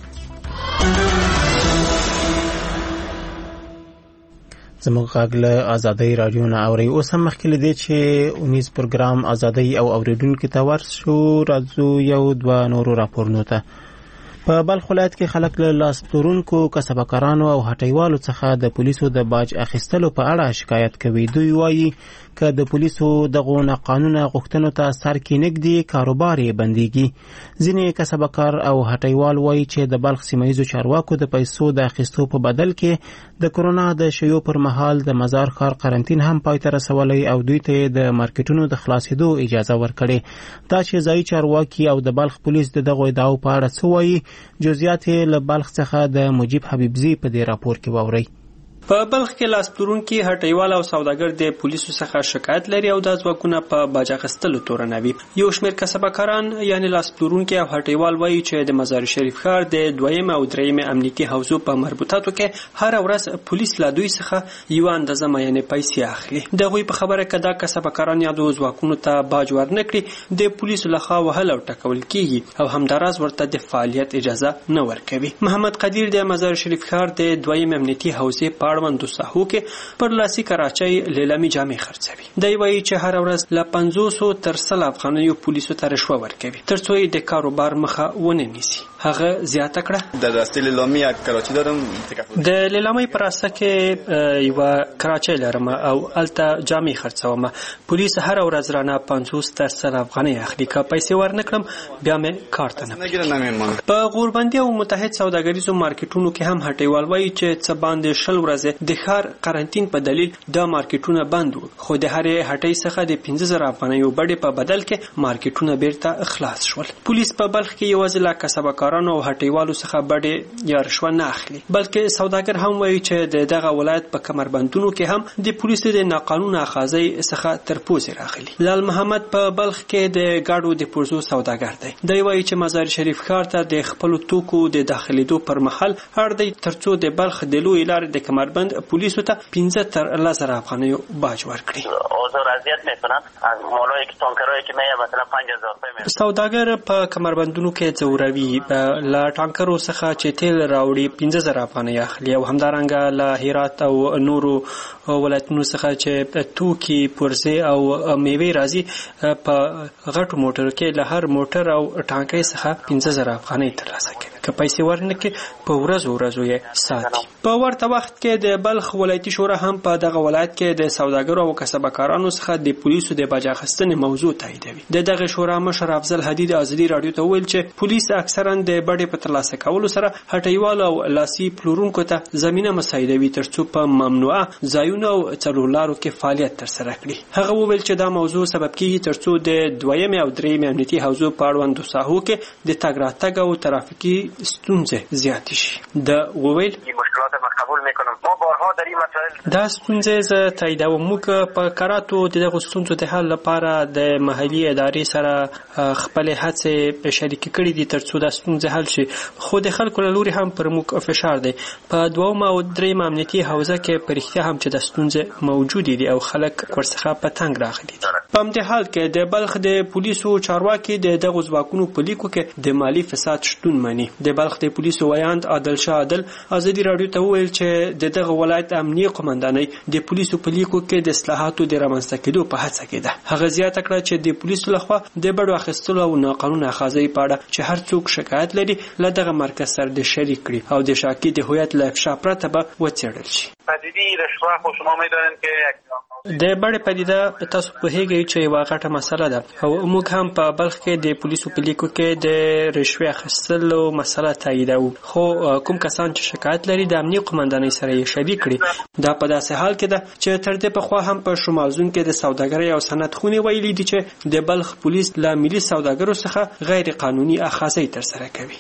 Speaker 1: زموږ غږ له ازادۍ رادیو نه اورئ. اوس هم مخکې له دې چې اونیز پروګرام ازادۍ او اوریدونکو ته ورشو راځو یو دوه نورو راپورونو ته. په بلخ ولایت کې خلک له لاس پلورونکو کسبګرانو او هټیوالو څخه د پولیسو د باج اخیستلو په اړه شکایت کوي. دوی وایي که د پولیسو دغه ناقانونه غوښتنو ته سر کېنږدي کاروبار یې بنديږي. ځینې کسبګر او هټیوال وایي چې د بلخ سیمه‌ییزو چارواکو د پیسو د اخیستو په بدل کې د کورونا د شیو پر مهال د مزار ښار قرنټین هم پای ته رسولی او دوی ته د مارکیټونو د خلاصېدو اجازه ورکړې. دا چې ځایي چارواکي او د بلخ پولیس د دغو ادعاو په اړه څه وایي، جزئیات له بلخ څخه د مجیب حبیبزی په دې راپور کې واورئ.
Speaker 23: په بلخ کې لاس پلورونکي هټیوال او سوداګر د پولیسو څخه شکایت لري او د ځواکونو په باج اخیستلو تورنوي. یو شمېر کسبګران یعنی لاس پلورونکي او هټیوال وایي چې د مزار شریف ښار د 2م او 3م امنیتي حوزو په مربوطاتو کې هر ورځ پولیس له دوی څخه یو اندازه معینه پیسې اخلي. دغوی په خبره کې دا کسبګران یا د ځواکونو ته باج ورنکړي د پولیسو لخوا وهل او ټکول کیږي او همداراز ورته د فعالیت اجازه نه ورکوي. محمد قدیر د مزار شریف ښار د 2م امنیتي حوزې اړوندو ساحو کې پر لاسي کراچۍ لیلامي جامې خرڅوي. دی وایي چې هر ورځ له 500 تر 100 افغانیو پولیسو ته رشوه ورکوي ترڅو یې د کاروبار مخه ونه نیسي. هغه زیاته کړه د راسته لیلامي کراچۍ دارم د لیلامي پر اساس کې یو کراچۍ لرم او الته جامې خرڅوم. پولیس هر ورځ رانه 500 تر 100 افغانۍ اخلي. که پیسې ورنکړم بیا مې کارته نه په غوربندي او متحد سوداګریزو مارکیټونو کې هم هټیوال وایي چې څه باندې 20 ورځې د ښار قرنټین په دلیل دا مارکیټونه بند وو، خو د هرې هټۍ څخه د 15000 افغانیو بډې په بدل کې مارکیټونه بیرته خلاص شول. پولیس په بلخ کې یوازې لا کسبګرانو او هټیوالو څخه بډې یا رشوه نه اخلي، بلکې سوداګر هم وایي چې دغه ولایت په کمربندونو کې هم د پولیسو د ناقانونه اخاذۍ څخه تر پوزې راغلي. لال محمد په بلخ کې د ګاډو د پرزو سوداګر دی. دی وایي چې مزار شریف ښار ته د خپل توکو د داخليدو پر مهال هر دی ترڅو د بلخ د لوی لارې د کمربند پولیسو ته 15 تر 10000 افغانیو باج ورکړي.
Speaker 24: اوزار اذیت میکنن از مالایی که تانکرایی که میاد مثلا 5000 روپیه.
Speaker 23: سوداګر په کمربندونو کې ځوروي لا ټانکرو څخه چې تیل راوړي 15000 افغانۍ اخلي او همدارنګه له هرات او نورو ولایتونو څخه چې توکي پرزه او میوه راځي په غټو موټر کې له هر موټر او ټانکۍ څخه 15000 افغانۍ ترلاسه کوي. که پیسې ورنکړي په ورځو یې ساتي. په ورته وخت کې د بلخ ولایتي شورا هم په دغه ولایت کې د سوداګرو او کسبکارانو څخه د پولیسو د باج اخیستنې موضوع تاییدوي. د دغه شورا مشر افضل حدید ازادي رادیو ته ویل چې پولیس اکثرا د بډې په ترلاسه کولو سره هټیوال او لاسي پلورونکو ته زمينه مساعدوي ترڅو په ممنوعه ځایونو او څلورلارو کې فعالیت ترسره کړي. هغه وویل چې دا موضوع سبب کیږي ترڅو د دویم او دریم امنیتي حوزو په اړوندو ساحو کې د تګ راتګ او ترافیکي ستونزې زیاتې شي. د وویل
Speaker 24: مشکلات ما قبول میکنم. ما بارها در این مسائل
Speaker 23: دا ستونزې ز تاییدوم. موږ په کراتو د دغه ستونزو د حل لپاره د محلي ادارې سره خپل هڅې شریک کړې دي ترڅو دا ستونزې حل شي. خو د خلکو له لوري هم پر موږ فشار دی. په دویم او دریم امنیتي حوزه کې په رښتیا هم چې د ستونزې موجود دي او خلک ورڅخه په تنګ راغلي دي. په همدې حال کې د بلخ د پولیسو چارواکي د دغو ځواکونو په لیکو کې د مالی فساد شتون مني. د بلخ د پولیسو ویاند عادل شاه عادل ازادي رادیو ته وویل چې د دغه ولایت امنیه قومندانۍ د پولیسو په لیکو کې د اصلاحاتو د رامنځته کېدو په هڅه کې ده. هغه زیاته کړه چې د پولیسو لخوا د بډو اخیستلو او ناقانونه اخاذې په اړه چې هر څوک شکایت لري له دغه مرکز سره د شریک کړي او د شاکي د هویت له افشا پرته به وڅېړل شي.
Speaker 24: پدیدی رشوه خو شما میدانید که
Speaker 23: د بډې پدیده تاسو پوهیږئ چې یوه غټه مسله ده او موږ هم په بلخ کې د پولیسو په لیکو کې د رشوې اخیستلو مسله تاییدوو. خو کوم کسان چې شکایت لري د امنیه قومندانۍ سره یې شریک کړي. دا په داسې حال کې ده چې تر دې پخوا هم په شمال زون کې د سوداګرۍ او صنعت خونې ویلي دي چې د بلخ پولیس له ملي سوداګرو څخه غیر قانوني اخاذې ترسره کوي.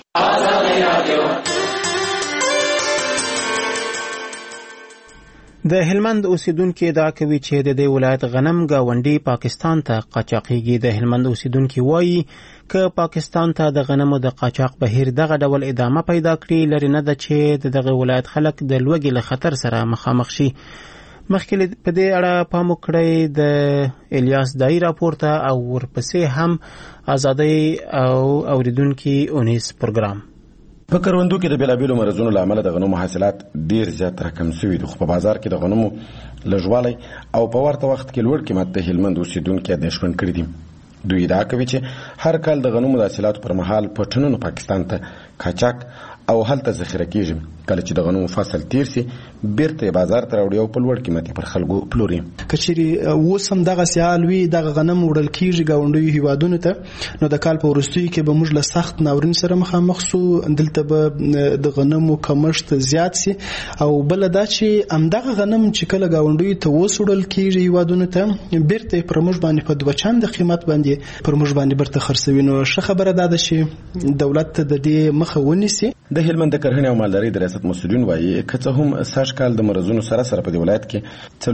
Speaker 1: د هلمند اوسیدونکو ادعا کوي چې د دې ولایت غنم گاونډي پاکستان ته قاچاقېږي. د هلمند اوسیدونکو وایي که پاکستان ته د غنمو د قاچاق بهیر دغه ډول ادامه پیدا کړي لري نه ده چې دغه ولایت خلک د لوږې له خطر سره مخامخ شي. مخکې په دې اړه پام وکړئ د الیاس دای راپور ته او ورپسې هم ازادي او اوریدونکو اونیس پروګرام.
Speaker 4: په کروندو کې د بیلابیلو مرزونو له امله د غنمو حاصلات ډیر زیات راکم شوي دي. خو په بازار کې د غنمو لږوالی او په ورته وخت کې لوړ قیمت د هلمند اوسیدونکو اندېښمن کړي دي. دوی ادعا کوي چې هر کال د غنمو د حاصلاتو پر مهال په ټنونو پاکستان ته قاچاق او هلته ذخیره کیږي. کله چې د غنمو فصل تیر سي بیرته بازار ته راوړي او په لوړ قیمت پر خلکو پلوري.
Speaker 7: کچېری اوس هم دغه سیال وی دغه غنم وړل کیږي گاونډیو هیوادونو ته. نو د کال په وروستیو کې به موږ له سخت ناورین سره مخامخ سو. دلته به د غنمو کمښت زیات سي او بل دا چې همدغه غنم چې کله گاونډیو ته وسوړل کیږي هیوادونو ته بیرته پر موږ باندې په دوه چند قیمت باندې پر موږ باندې برته خرڅوي. نو ښه خبره ده چې دولت ته د دې مخه ونیسي.
Speaker 4: د هلمند کرهنې او مالدارۍ د ریاست مسؤلین وایي که څه هم سږ کال د مرزونو سره په دې ولایت کې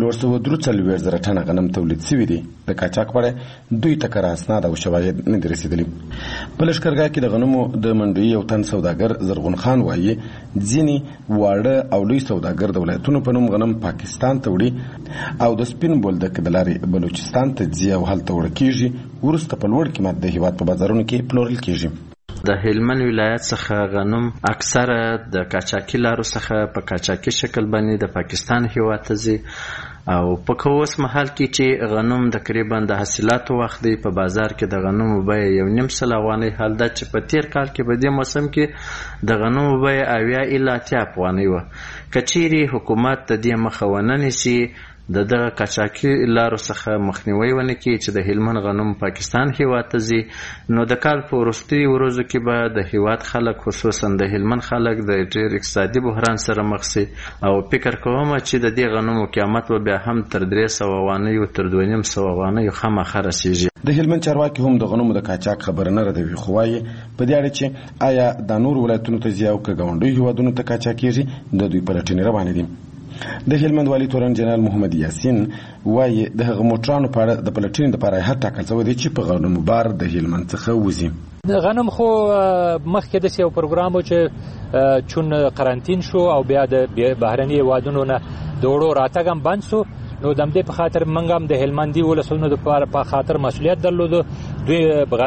Speaker 4: 443 ټنه غنم تولید شوي دي. د قاچاق په اړه دوی ته کره اسناد او شواهد نه دي رسېدلي. په لښکرګاه کې د غنمو د منډوي یو تن سوداګر زرغون خان وایي ځینې واړه او لوی سوداګر د ولایتونو په نوم غنم پاکستان ته وړي او د سپین بولدک د لارې بلوچستان ته ځي او هلته وړل کیږي. وروسته په لوړ قیمت د هیواد په بازارونو کې پلورل کیږي.
Speaker 9: د هلمند ولایت څخه غنم اکثره د قاچاقي لارو څخه په قاچاقي شکل باندې د پاکستان هیواد ته ځي او په اوس مهال کې چې غنم تقریبا د حاصلاتو وخت دی په بازار کې د غنمو بیه 1.5 سل افغانۍ حال ده چې په تیر کال کې په دې موسم کې د غنمو بیه 80 الی 80 افغانۍ وه. کچېری حکومت د دې مخه ونه نیسي د دغه قاچاقي لارو څخه مخنیوي ونه کړي چې د هلمند غنم پاکستان هیواد ته ځي نو د کال په وروستیو ورځو کې به د هیواد خلک خصوصا د هلمند خلک د ډېر اقتصادي بحران سره مخ شي او فکر کوم چې د دې غنمو قیمت به بیا هم تر 300 افغانۍ او تر 2.5 افغانۍ خامخا رسیږي.
Speaker 4: د هلمند چارواکي هم د غنمو د قاچاق خبر نه ردوي. خو وايي په دې اړه چې آیا د نور ولایتونو ته ځي او که ګاونډیو هیوادونو ته قاچاقېږي د دوی پلټنې روانې دي. د هلمند والي تورن جنرال محمد یاسین وایي د هغه موټرانو په اړه د پلټنې لپاره هر ټاکل شوی دی چې په غنمو بار د هلمند څخه وځي.
Speaker 10: د غنم خو مخکې د یو پروګرام و چې چون قرنطین شو او بیا د بهرني هیوادونو نه د وړو راتګ هم بند شو. نو د همدې په خاطر موږ هم د هلمندي ولسونو د په خاطر مسؤلیت درلود. دوی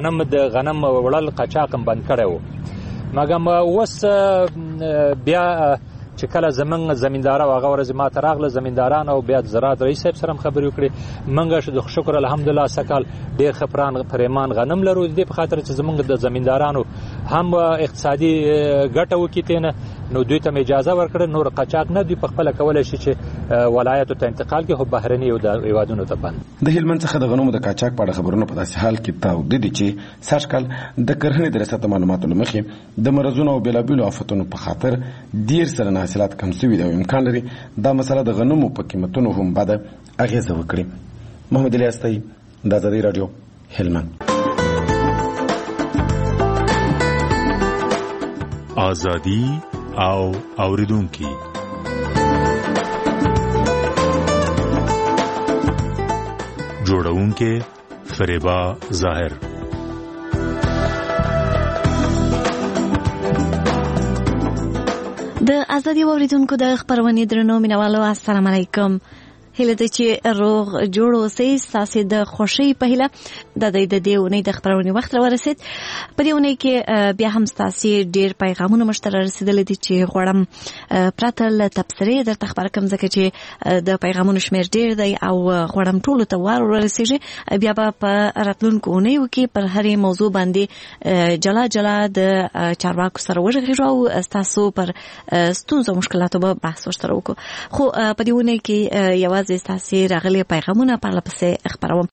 Speaker 10: غنم وړل قاچاق هم بند کړی و. مګم اوس بیا چې کله زمونږ زمینداران هغه ورځ ما ته راغله زمینداران او بیا زراعت رئیس صاحب سره خبرې وکړې موږ شکر الحمدلله سکال ډېر ښه پریمان غنم لرو دې په خاطر چې زمونږ د زمیندارانو هم اقتصادي ګټه وکړي تېنه نو دوی ته اجازه ورکړه نور قاچاق نه دوی په خپله کولی شي چې ولایتو ته انتقال کړي خو بهرني هېوادونو ته بند.
Speaker 4: د هلمند څخه د غنمو د قاچاق په اړه خبرونه په داسې حال کې تاوده دي چې سږ کال د کرهنې د ریاست معلوماتو له مخې د مرضونو او بېلابېلو آفتونو په خاطر ډېر سلنه حاصلات کم شوي دي او امکان لري دا مسله د غنمو په قیمتونو هم بده اغېزه وکړي. محمد علي استایي د ازادي راډیو هلمند.
Speaker 2: ازادي او اوریدونکي جوړونکي فریبا ظاهر.
Speaker 5: د ازادي اوریدونکو د خبرونې درنو مینوالو السلام علیکم. هله د چې روغ جوړ اوسئ ستاسو د خوشي په هله د دې ونې د خبرونې وخت راورسید. په دې ونې کې بیا هم ستاسو ډیر پیغامونه مشترک رسیدل دي چې غواړم پراته له تبصرې درته خبر کوم ځکه چې د پیغامونو شمیر ډیر دی او غواړم ټول ته ورسیږي. بیا په راتلونکو ونیو کې پر هرې موضوع باندې جلا جلا د چارواکو سره وژغږو او تاسو پر ستونزو مشکلاتو به بحث ورسره وکړو. خو په دې ونې کې یو تاسو راغلي پیغامونه په لپسې خبروم.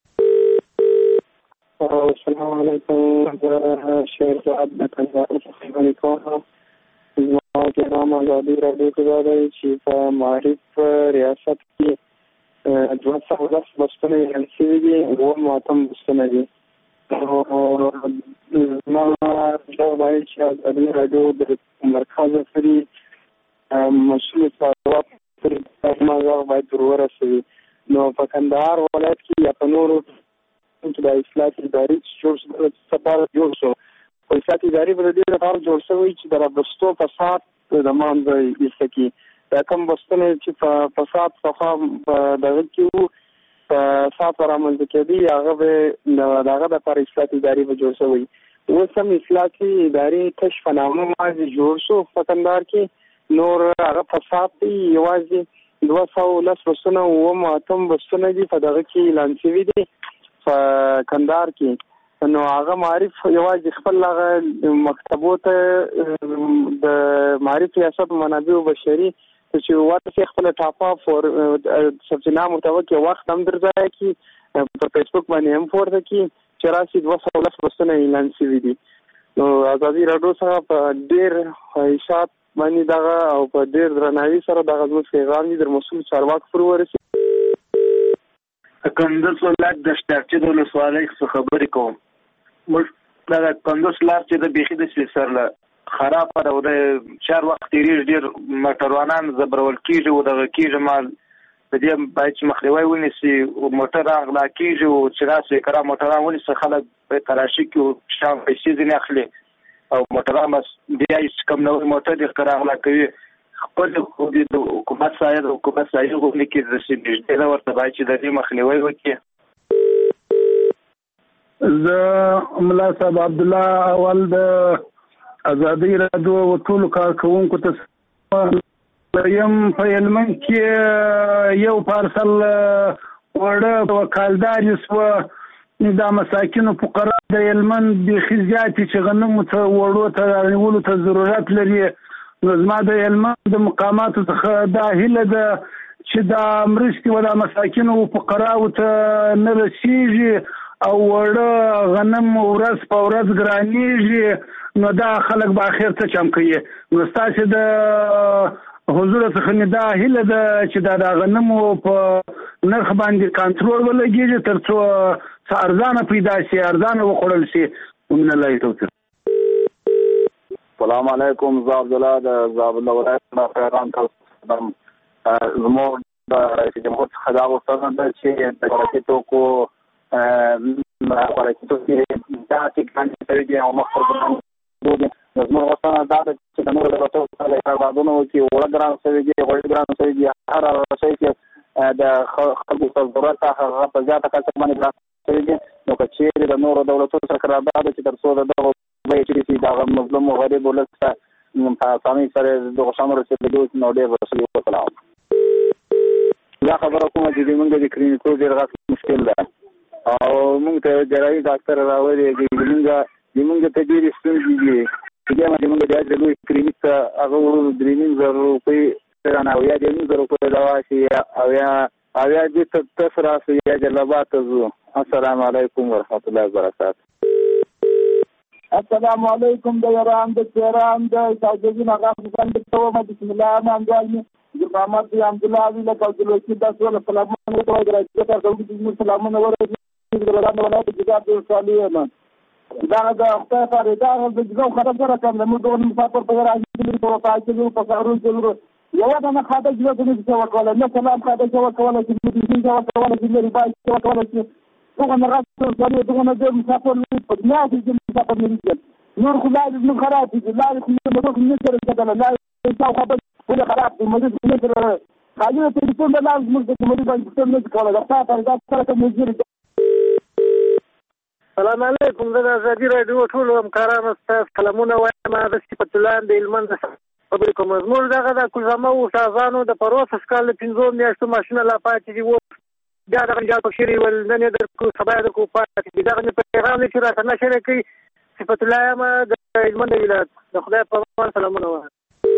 Speaker 3: السلام علیکم شیر صاحب د کندهار څخه علیکم. زما پیغام ازادي راډیو ته دی چې په معرف ریاست کې 210 بستونه یې شوي دي او ماتم بستونه دي. زما دا وایي چې ازادي راډیو د مرکز فری مسؤل څارنوال باید ورسوي. نو په کندهار ولایت کې یا په نورو چې د اصلاح اداري جوړ شو په اصلاح اداري په دې لپاره جوړ شوی چې د بستو فساد د مانځي ایستکی دا کوم بستونه چې په فساد څخه دغه کې فساد رامنځته کېدی هغه به دغه د پر اصلاح اداري به جوړ شوی. اوس هم اصلاح اداري کشف نامه مازه جوړ شو په کندهار کې نور هغه فساد دی یوازې 210 بسونه او ماتم بسونه دي په دغه کې اعلان شوي دي په کندهار کې. نو هغه معرف یوازې خپل هغه مکتبو ته د معرف ریاست منابع بشري چې ورته خپل ټاپا فور سبجنا متوقع وخت هم درځي کې په فیسبوک باندې هم پورته کې چې راشي 210 بسونه اعلان شوي دي. نو ازادي راډیو سره په ډېر حیثیت باندې دغه او په ډېر درناوي سره دغه زموږ پیغام دي در مسؤل چارواکو پر ورسېږي. کندز ولایت د شتاقچي د ولسوالۍ څخه خبرې کوم. موږ دغه کندز لار چې د بیخي د سره خرابه ده او د چار وخت تېرېږي ډېر موټروانان زبرول کېږي او دغه کېږي مال د دې باید چې مخنیوی ونیسي او موټر اغلا کېږي او چې راسي کړه موټران ونیسي خلک په تراشي کې او شام پیسې ځینې اخلي او موټران بس بیا هیڅ کم نوی موټر دې کراغلا کوي خپل خو د حکومت سایه غوښتنې کې رسېږي دا ورته باید چې د دې مخنیوی وکړي.
Speaker 8: زه ملا صاحب عبدالله اول د ازادي راډیو ټولو کارکوونکو ته یم په هلمند کې یو پارسل وړه وکالدار یوسوه دا مساکینو فقرا د هلمند بیخي زیاتې چې غنمو ته وړو ته رانیولو ته ضرورت لري. نو زما د هلمند د مقاماتو څخه دا هیله ده چې دا مرستې و دا مساکینو فقراو ته نه رسېږي او وړه غنم ورځ په ورځ ګرانېږي نو دا خلک به اخر څه چم کوي. نو ستاسې د حضور څخه مې دا هیله ده چې دا غنمو په نرخ باندې کنټرول ولګېږي تر څو ارزانه پیدا شي ارزانه وخوړل شي. ومن الله توفیق.
Speaker 11: السلام علیکم زه عبدالله د زابل ولایت نه پیغام کوم. زموږ د رئیس جمهور څخه دا غوښتنه ده چې د خوراکي توکو کې دا ټیکنالوژي شوي دي او مخ پر ګران زموږ غوښتنه دا ده چې د نورو دولتونو سره قراردادونه وکړي. وړه ګران شوي دي غوړي ګران شوي دي هر شی چې د خلکو ته ضرورت هغه په زیاته کچه باندې ګران شوي دي. نو که چیرې د نورو دولتونو سره قرارداد چې تر څو د دغه بیې چې دغه مظلوم غریب ولس ته په اسانۍ سره دغه شان رسېدلی اوس نو ډېر رسېدلی وسلام. دا خبره کومه چې زموږ د کلینیکو ډېر غټ مشکل ده او موږ ته جراحي ډاکټر راولي زموږ ته ډېرې ستونزې دي. بیا زموږ د لوی کلینیک ته هغه وړو 3,000 روپۍ رانه او یا 1,000 روپۍ دوا شي او یا دې ته تاسو راسئ یا جلبات ته ځو. السلام علیکم ورحمت الله وبرکاته.
Speaker 6: السلام علیکم د ایران د تهران د سعودي هغه څنګه ته بسم الله الرحمن الرحیم محمد عبد الله علی له کوڅې د ټول سلامونه ورته راځي د سلامونه ورته د ولایت د جګړې د صالحه دا د خپل فردا د جګړو خبره کوم د موږ د مسافر په راځي د پاتې په کارو ضرورت یو دا نه خاطر چې د څه وکړل نه سلام خاطر چې وکړل چې د دې څه وکړل چې د ریبای څه وکړل چې دغه نه راځي دغه نه د مسافر په دنیا کې د مسافر نه نور خدای دې خراب دي لا دې موږ نه سره کېدل لا څه خبر ولا خراب دي موږ نه سره خالی ته دې په لازم موږ د موږ باندې څه نه کول دا فردا سره کوم ځای.
Speaker 3: السلام علیکم د ازادي رادیو ټول همکارانو ستاسو کلمونه وایم د صفت الله د هلمند خبرې کوم. زموږ دغه د کوزامه او شازانو د پروسس کال 5 میاشتو ماشینه لا پاتې دي وو بیا دغه جال پکشري ول نن د سبا د کو پاتې دي دغه پیغام چې راته نشره کوي صفت الله ما د هلمند ولایت د خدای په امان سلامونه وایم.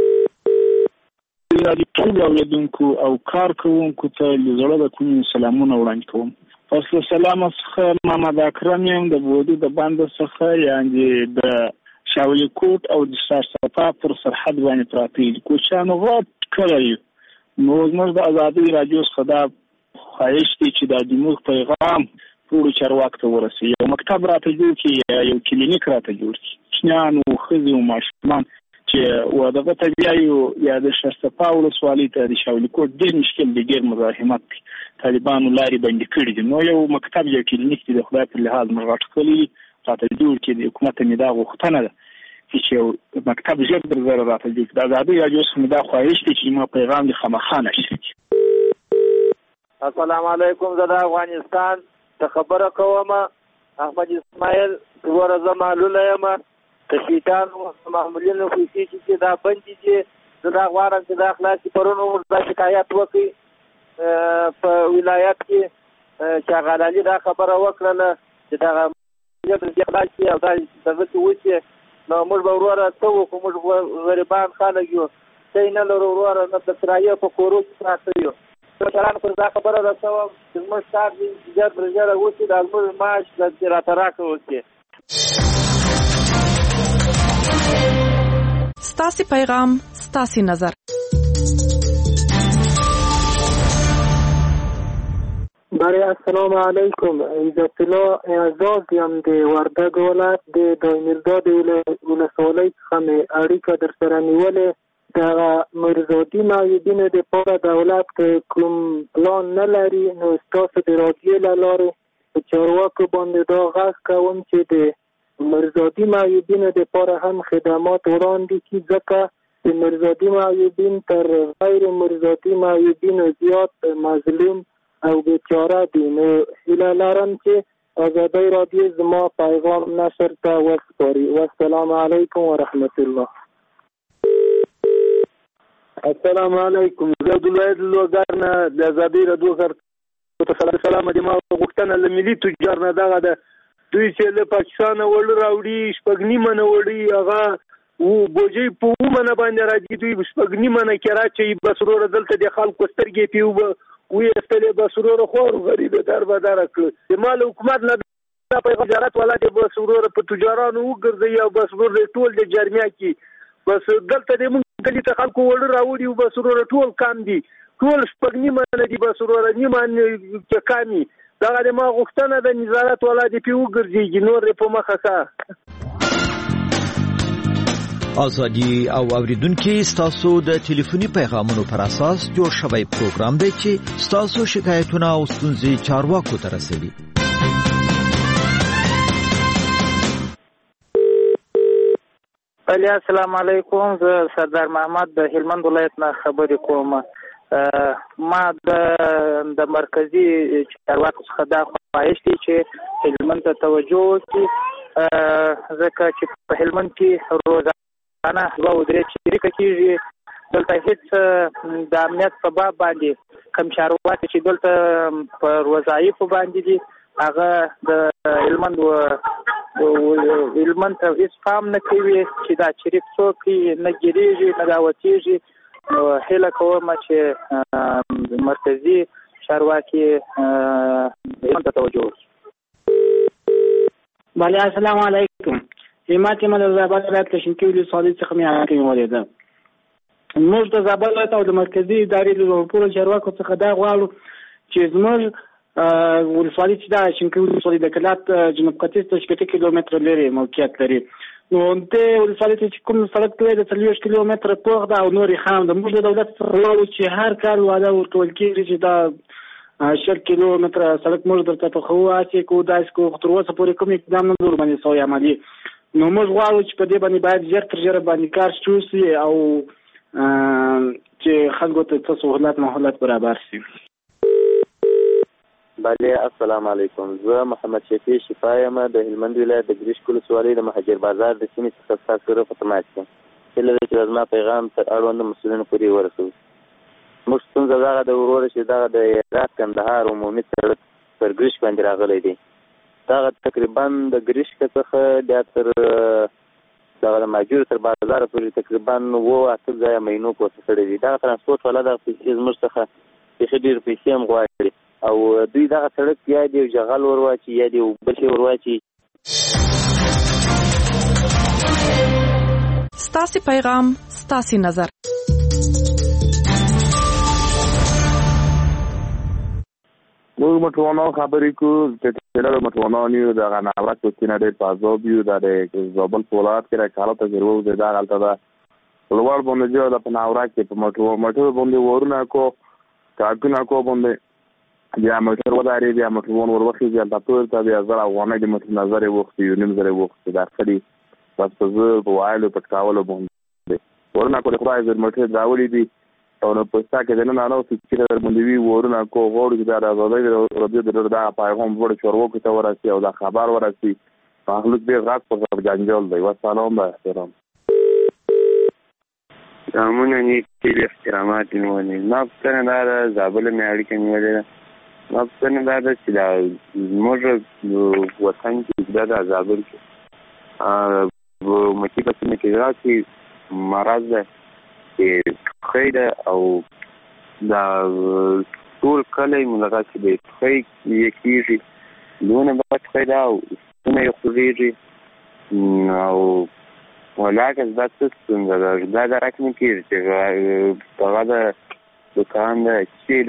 Speaker 6: ټول اوریدونکو او کارکوونکو ته زړه د کوم سلامونه وړاندې کوم. پس سلام څخه محمد اکرم یم د بودو د باندې څخه یعنی د شاولی کوټ او د سرسپا پر سرحد باندې پراته دي. کوچانو غوټ کړی نو موږ د ازادي رادیو څخه دا خواهش دي چې د دموږ پیغام ټول چارواکو ته ورسي. یو مکتب راته جوړ کړي یو کلینیک راته جوړ کړي چنانو خزي او ماشومان چې ودغه ته بیایو یا د سرسپا ولسوالۍ ته د شاولی کوټ ډېر مشکل دي ډېر مزاحمت طالبانو لاري بندي کړي دي. نو یو مکتب یو کلینیک د خدای په لحاظ مرغټ کړی راته جوړ کړي د حکومت نه دا غوښتنه ده چې یو مکتب ژر در زره راته جوړ کړي. د ازادي رادیو څخه دا خواهش دي چې ما پیغام د خامخانه شي. السلام علیکم زه د افغانستان ته خبره کوم احمد اسماعیل ورزه معلوله یم تشیطان معمولینو خوشي چې دا بندي دي زه دا غواړم چې دا خلاصي پرونو ورته شکایت وکړي په ولایت کې چې غلالي دا خبره وکړله چې دا خلاصي او دا دغه څه وشي نو موږ به وروره څه وکړو موږ غریبان خلک یو څه نه لرو وروره نه د کرایې په کورو کې پراته یو چلان پر دا خبره رسوم چې موږ کار ژر وشي دا موږ معاش راته راکړو.
Speaker 22: ستاسې پیغام ستاسې نظر.
Speaker 13: برای السلام علیکم عزت الله اعزاز یم د وردګ ولایت د دایمیرداد ولسوالۍ څخه مې اړیکه در سره نیولې د مرزادي معیوبینو دپاره دولت که کوم پلان نه لري نو ستاسو د راډیو له لارې په چارواکو باندې دا غږ کوم چې د مرزادي معیوبینو دپاره هم خدمات وړاندې کړي ځکه د مرزادي معیوبین تر غیر مرزادي معیوبینو زیات مظلوم او بیچاره دي. نو هیله لرم چې ازادي رادیو زما پیغام نشر ته وسپاري. والسلام علیکم ورحمت الله.
Speaker 6: السلام علیکم زه د ولایت لوګر نه د ازادي رادیو سره سلام د ما غوښتنه له ملي تجار نه دغه د دوی چې له پاکستان وړ راوړي شپږنی منه وړي هغه او بوجي په ومنه باندې راځي دوی شپږنی منه کې راځي بس ورو دلته د خلکو سترګې پیو وی استلې بس ورو خور غریب در به در کړ د مال حکومت نه په تجارت ولا د بس ورو په تجارانو وګرځي او بس ورو ټول د جرمیا کې بس دلته د مونږ کلی ته خلکو وړ راوړي بس ورو ټول کم دي ټول شپږنی منه دي بس ورو نیمه کې کمی دا د ما غوښتنه د نظارت ولا د پیو ګرځي نور په مخه کا.
Speaker 16: ازادي او اوریدونکو ستاسو د ټلیفوني پیغامونو پر اساس جوړ شوی پروګرام دی چې ستاسو شکایتونه او ستونزې چارواکو ته رسوي.
Speaker 13: السلام علیکم زه سردار محمد د هلمند ولایت نه خبرې کوم. ما د مرکزی چارواکو څخه دا خواهش دي چې هلمند ته توجه وکړي ځکه چې په هلمند کې روزانه ماهرانه 2 او 3 شریکه کیږي. دلته هیڅ د امنیت په باب باندې کوم چارواکي چې دلته پر وظایفو باندې دي هغه د هلمند ته هیڅ پام نه کوي چې دا شریک څوک نه ګیرېږي نه دعوتېږي. نو هیله کوم چې مرکزي چارواکي هلمند ته توجه وکړي.
Speaker 14: بله السلام علیکم. همت من از زابل ولایت کشمکي ولسوالۍ څخه مې حاکم ولیده. موږ د زابل ولایت او د مرکزي ادارې د ټولو چارواکو څخه دا غواړو چې زموږ ولسوالۍ چې دا شینکۍ ولسوالۍ د کلات جنوب ختیځ ته 8 کیلومتره لري موقعیت لري. نو د ولسوالۍ چې کوم سړک دی د 40 کیلومتره پوخ ده او نورې خام ده. موږ د دولت څخه غواړو چې هر کال وعده ورکول کېږي چې دا 10 کیلومتره سړک موږ درته په خو هڅې کوو داسې کوو تر اوسه پورې کوم اقدام نه در باندې سوی عملي. نو موږ غواړو چې په دې باندې باید ژر تر ژره باندې کار شروع شي او چې خلکو ته څه سهولت مهولت برابر شي.
Speaker 15: بله السلام علیکم. زه محمد شفیع شفا یم د هلمند ولایت د ګریشک ولسوالۍ د مهاجر بازار د سیمې څخه ستاسو سره په تماس یم. هیله ده چې زما پیغام تر اړوندو مسؤلینو پورې ورسوي. موږ ستونزه دغه د وروره چې دغه د هرات کندهار عمومي سړک پر ګریشک باندې راغلی دی. دغه تقریبا د ګریشک څخه بیا تر دغه د ماجور تر بازار پورې تقریبا 8 ځایه مینو پورته کړی دي. دغه ترانسپورټ والا دغه پیسې زموږ څخه بیخي ډېر پیسې هم غواړي او دوی دغه سړک یا د جغل ورواچي یا د بل شي ورواچي.
Speaker 22: ستاسو پیغام ستاسو نظر.
Speaker 21: موږ مټوانو خبرې کوو چې ټیلر مټوانو نیو د غناورات په سینه ډېر پازوب یو د زابل په ولایت کې راکاله ته ضرور زیاده غلطه ده. ولور باندې جو د پناورا کې په مټو باندې ورونه کو کاګونه کو باندې یا مټر وداري بیا مټوان وروخي بیا تاسو ته بیا زړه غوونه د مټ نظر وخت یو نیم زره وخت دا خړي بس په زړه په وایلو په کاولو باندې ورونه کو د خدای زر مټر داولي دي او نو پستا کې دنه نه چې در باندې وی ورونه کو غوړ چې دا راځي رادیو د دا پیغام ورو چورو کې ته ورسي او دا خبر ورسي مخلوق به غاټ په جنجال دی. والسلام با احترام.
Speaker 17: زمونه ني چې احترامات نیولې ما څنګه دا زابل مې اړیکې نیولې ما څنګه دا چې دا موږ وطن کې دا زابل کې مکه په سیمه کې راځي مرز ده چې خیره او دا ټول کله ملګری چې د خی یکیږي دونه به خیره او څنګه یو خوږي او ولکه دا څنګه دا راکنه کیږي چې هغه د دکان د چې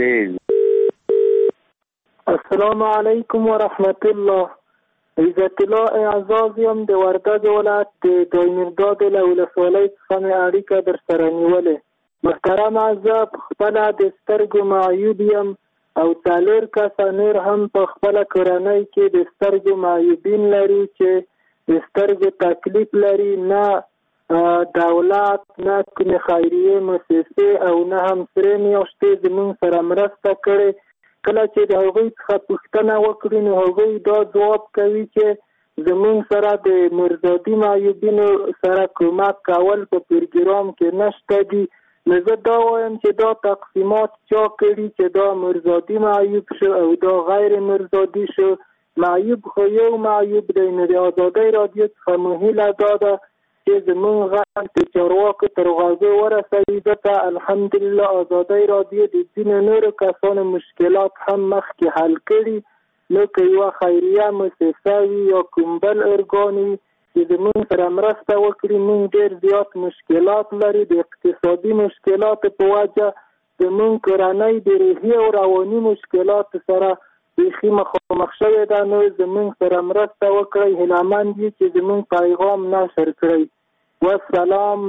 Speaker 17: دی.
Speaker 13: السلام علیکم ورحمت الله. عزت الله اعزازیم د وردګ ولایت د دایمیرداد له ولسوالۍ څخه مې اړیکه در سره نیولې. محترم زه په خپله د سترګو معیوب یم او 4 کسه نور هم په خپله کورنۍ کې د سترګو معیوبین لري چې د سترګو تکلیف لري. نه دولت نه کومې خیریه مؤسسې او نه هم سرې میاشتې زموږ سره مرسته کړې. کله چې د هغوی څخه پوښتنه وکړي نو هغوی دا ځواب کوي چې زموږ سره د مرزادي معیوبینو سره کومک کول په پروګرام کې نشته دي. نو زه دا وایم چې دا تقسیمات چا کړي چې دا مرزادي معیوب شو او دا غیر مرزادي شو. معیوب خو یو معیوب دی. نو د ازادۍ رادیو څخه مو هیله دا ده چې زموږ غږ د چارواکو تر غوږو ورسوي. ځکه الحمدلله ازادۍ رادیو د ځینو نورو کسانو مشکلات هم مخکې حل کړي. نو که یوه خیریه مؤسسه وي یا کوم بل ارګان وي چې زموږ سره مرسته وکړي. موږ ډېر زیات مشکلات لري. د اقتصادي مشکلاتو په وجه زموږ کورنۍ د روحي او رواني مشکلاتو سره بیخي مخامخ شوې ده. نو زموږ سره مرسته وکړئ. هیلهمند یو چې زموږ پیغام نشر کړئ. والسلام.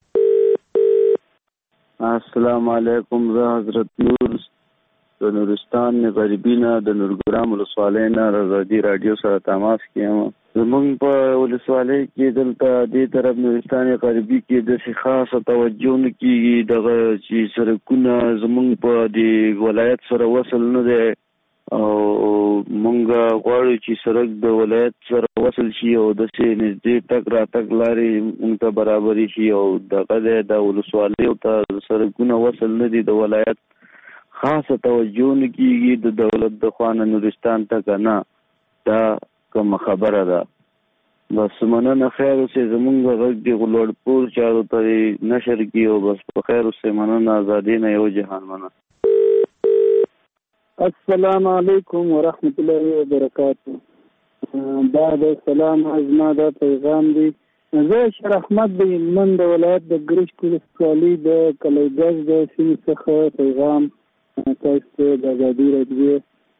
Speaker 18: السلام علیکم. زه حضرت نور د نورستان غریبینه د نورګرام ولسوالۍ نه رضادي رادیو سره تماس کیم. زمونږ په ولسوالۍ کې دلته دې طرف نورستان غریبي کې د خاصه توجه نه کیږي. دغه چې سرکونه زمونږ په دې ولایت سره وصل نه دی او مونږ غواړو چې سړک د ولایت سره وصل شي او داسې نږدې تګ راتګ لارې مونږ ته برابرې شي او دغه د ولسوالیو ته سړکونه وصل نه دي د ولایت خاصه توجه نه کیږي د دولت د خوا نه نورستان ته که نه دا کومه خبره ده. بس مننه خیر اوسې زمونږ غږ د لوړپور چارو ته نشر کړي او بس په خیر اوسې مننه ازادي نه یو جهان مننه.
Speaker 6: السلام علیکم ورحمت الله وبرکاته. دا د سلام ازما دا پیغام دی. زه شر احمد د هلمند د ولایت د ګرشک ولسوالۍ د کلیګز د سیمې څخه پیغام تاسو ته د ازادي راډیو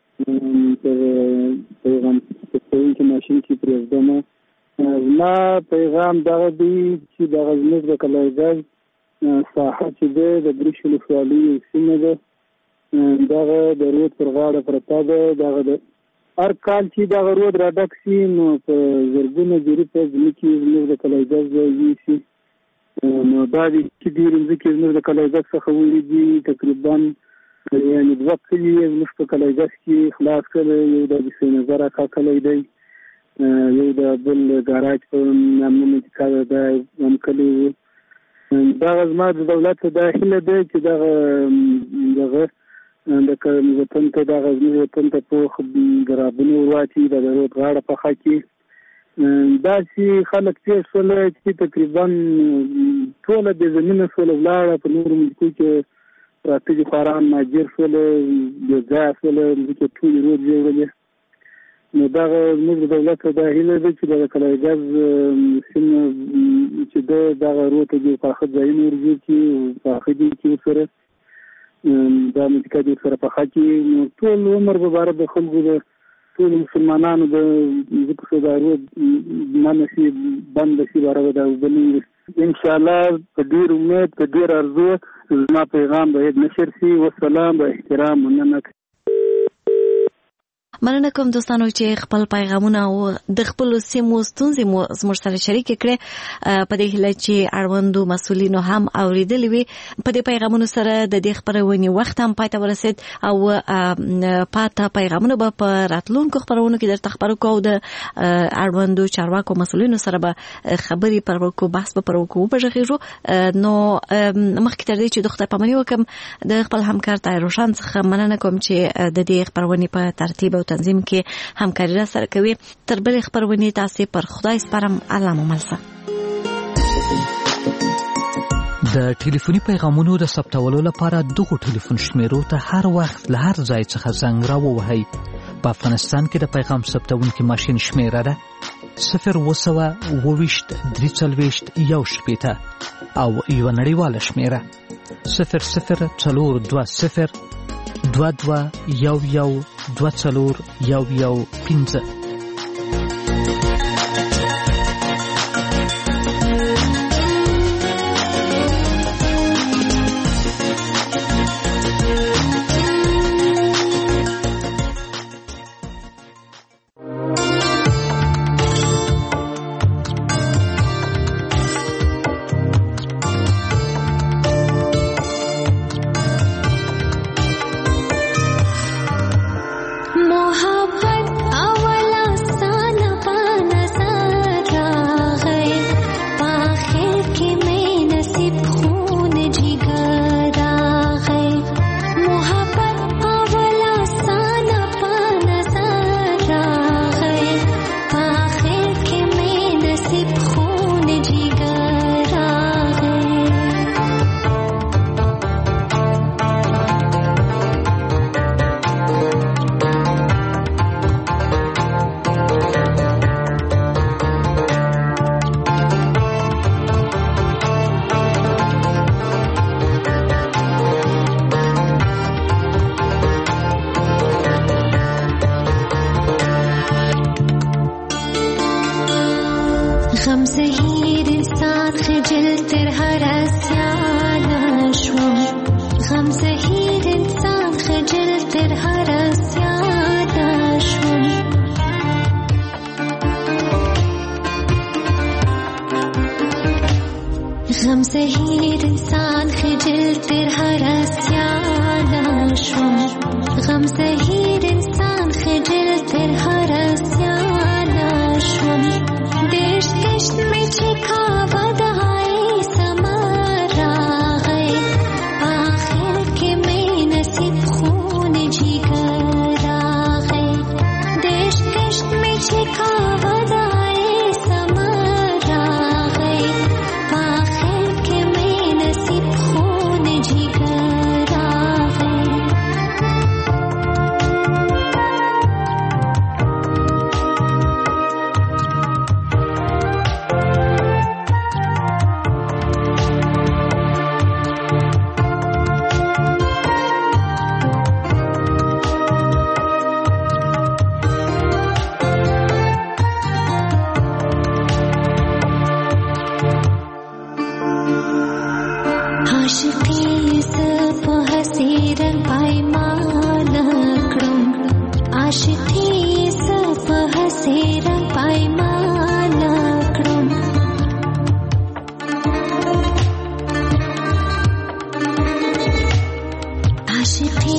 Speaker 6: پیغام کوونکي ماشین کې پرېږدم. زما پیغام دغه دی چې دغه زموږ د کلیګز ساحه چې دی د ګرشک ولسوالۍ یو سیمه ده، دغه د رود پر غاړه پرته ده. دغه د هر کال چې دغه رود را ډک شي نو په زرګونه جریبه ځمکې زموږ د کلیګز یوسي. نو دا دي چې ډېرې ځمکې زموږ د کلیګز څخه ولیدي، تقریبا یعنې 2 کلي یې زموږ په کلیګز کې خلاص کړی. یو د حسین نظر اکا کلی دی، یو د بل ګاراج په نامه چې دا هم کلی و. دغه زما د دولت دا هیله دی چې دغه د وطن ته دغه زموږ وطن ته پوخ ګرابونه ورواچي، د رود غاړه پخه کړي. داسې خلک تېر شول چې تقریبا ټوله بې زمینه شول، ولاړه په نورو ملکو کې پراته دي، خواران مهاجر شول، بې ځایه شول، مځکې ټولې رود جوړلې. نو دغه زموږ د دولت ته دا هیله ده چې د کلیګز سیمه چې ده دغه رود ته دې پاخه ځایونه ورجوړ کړي، پاخه دي کړي ورسره، دا مځکه دې ورسره پخه کړي. نو ټول عمر به باره د خلکو د ټولو مسلمانانو د ځکه چې دا رود منع شي، بنده شي، باره به دا اوبه نه وي. انشاءالله په ډېر امید، په ډېر ارزو زما پیغام باید نشر شي. والسلام، با احترام، مننه.
Speaker 5: مننه کوم دوستانو چې خپل پیغامونه او د خپل سیمو ستونزې مو زموږ سره شریک کړي. په دې هیله چې اړوندو مسؤلینو هم اوریدلي وي. په دې پیغامونو سره د دې خبرونې وخت هم پای ته ورسید او پاته پیغامونه به په راتلونکو خبرونو کې درته خبرو کوو. د اړوندو چارواکو مسؤلینو سره به خبرې پر وکړو، بحث به پر وکړو بهغږیږو. نو مخکې تر دې چې د خدای پاماني وکم د خپل همکار طاهر روشن څخه مننه کوم چې د دې خبرونې په ترتیب او تنظیم کې همکاري را سره کوي. تر بلې خبرونې تاسو پر خدای سپارم. الله مو ملسه.
Speaker 12: د ټلیفوني پیغامونو د ثبتولو لپاره دغه ټلیفون شمیرو ته هر وخت له هر ځای څخه زنګ راووهئ. په افغانستان کې د پیغام ثبتونکي ماشین شمیره ده 020 340 1 او یو نړیواله شمیره 0042 22 11 15.
Speaker 19: غمزهیر انسان خجل تر هر اسیانا شو غمزهیر انسان خجل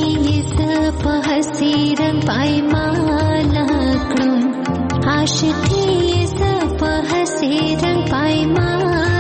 Speaker 19: په حسیرن پایمانا کړم عاشقي ز په حسیرن پایمانا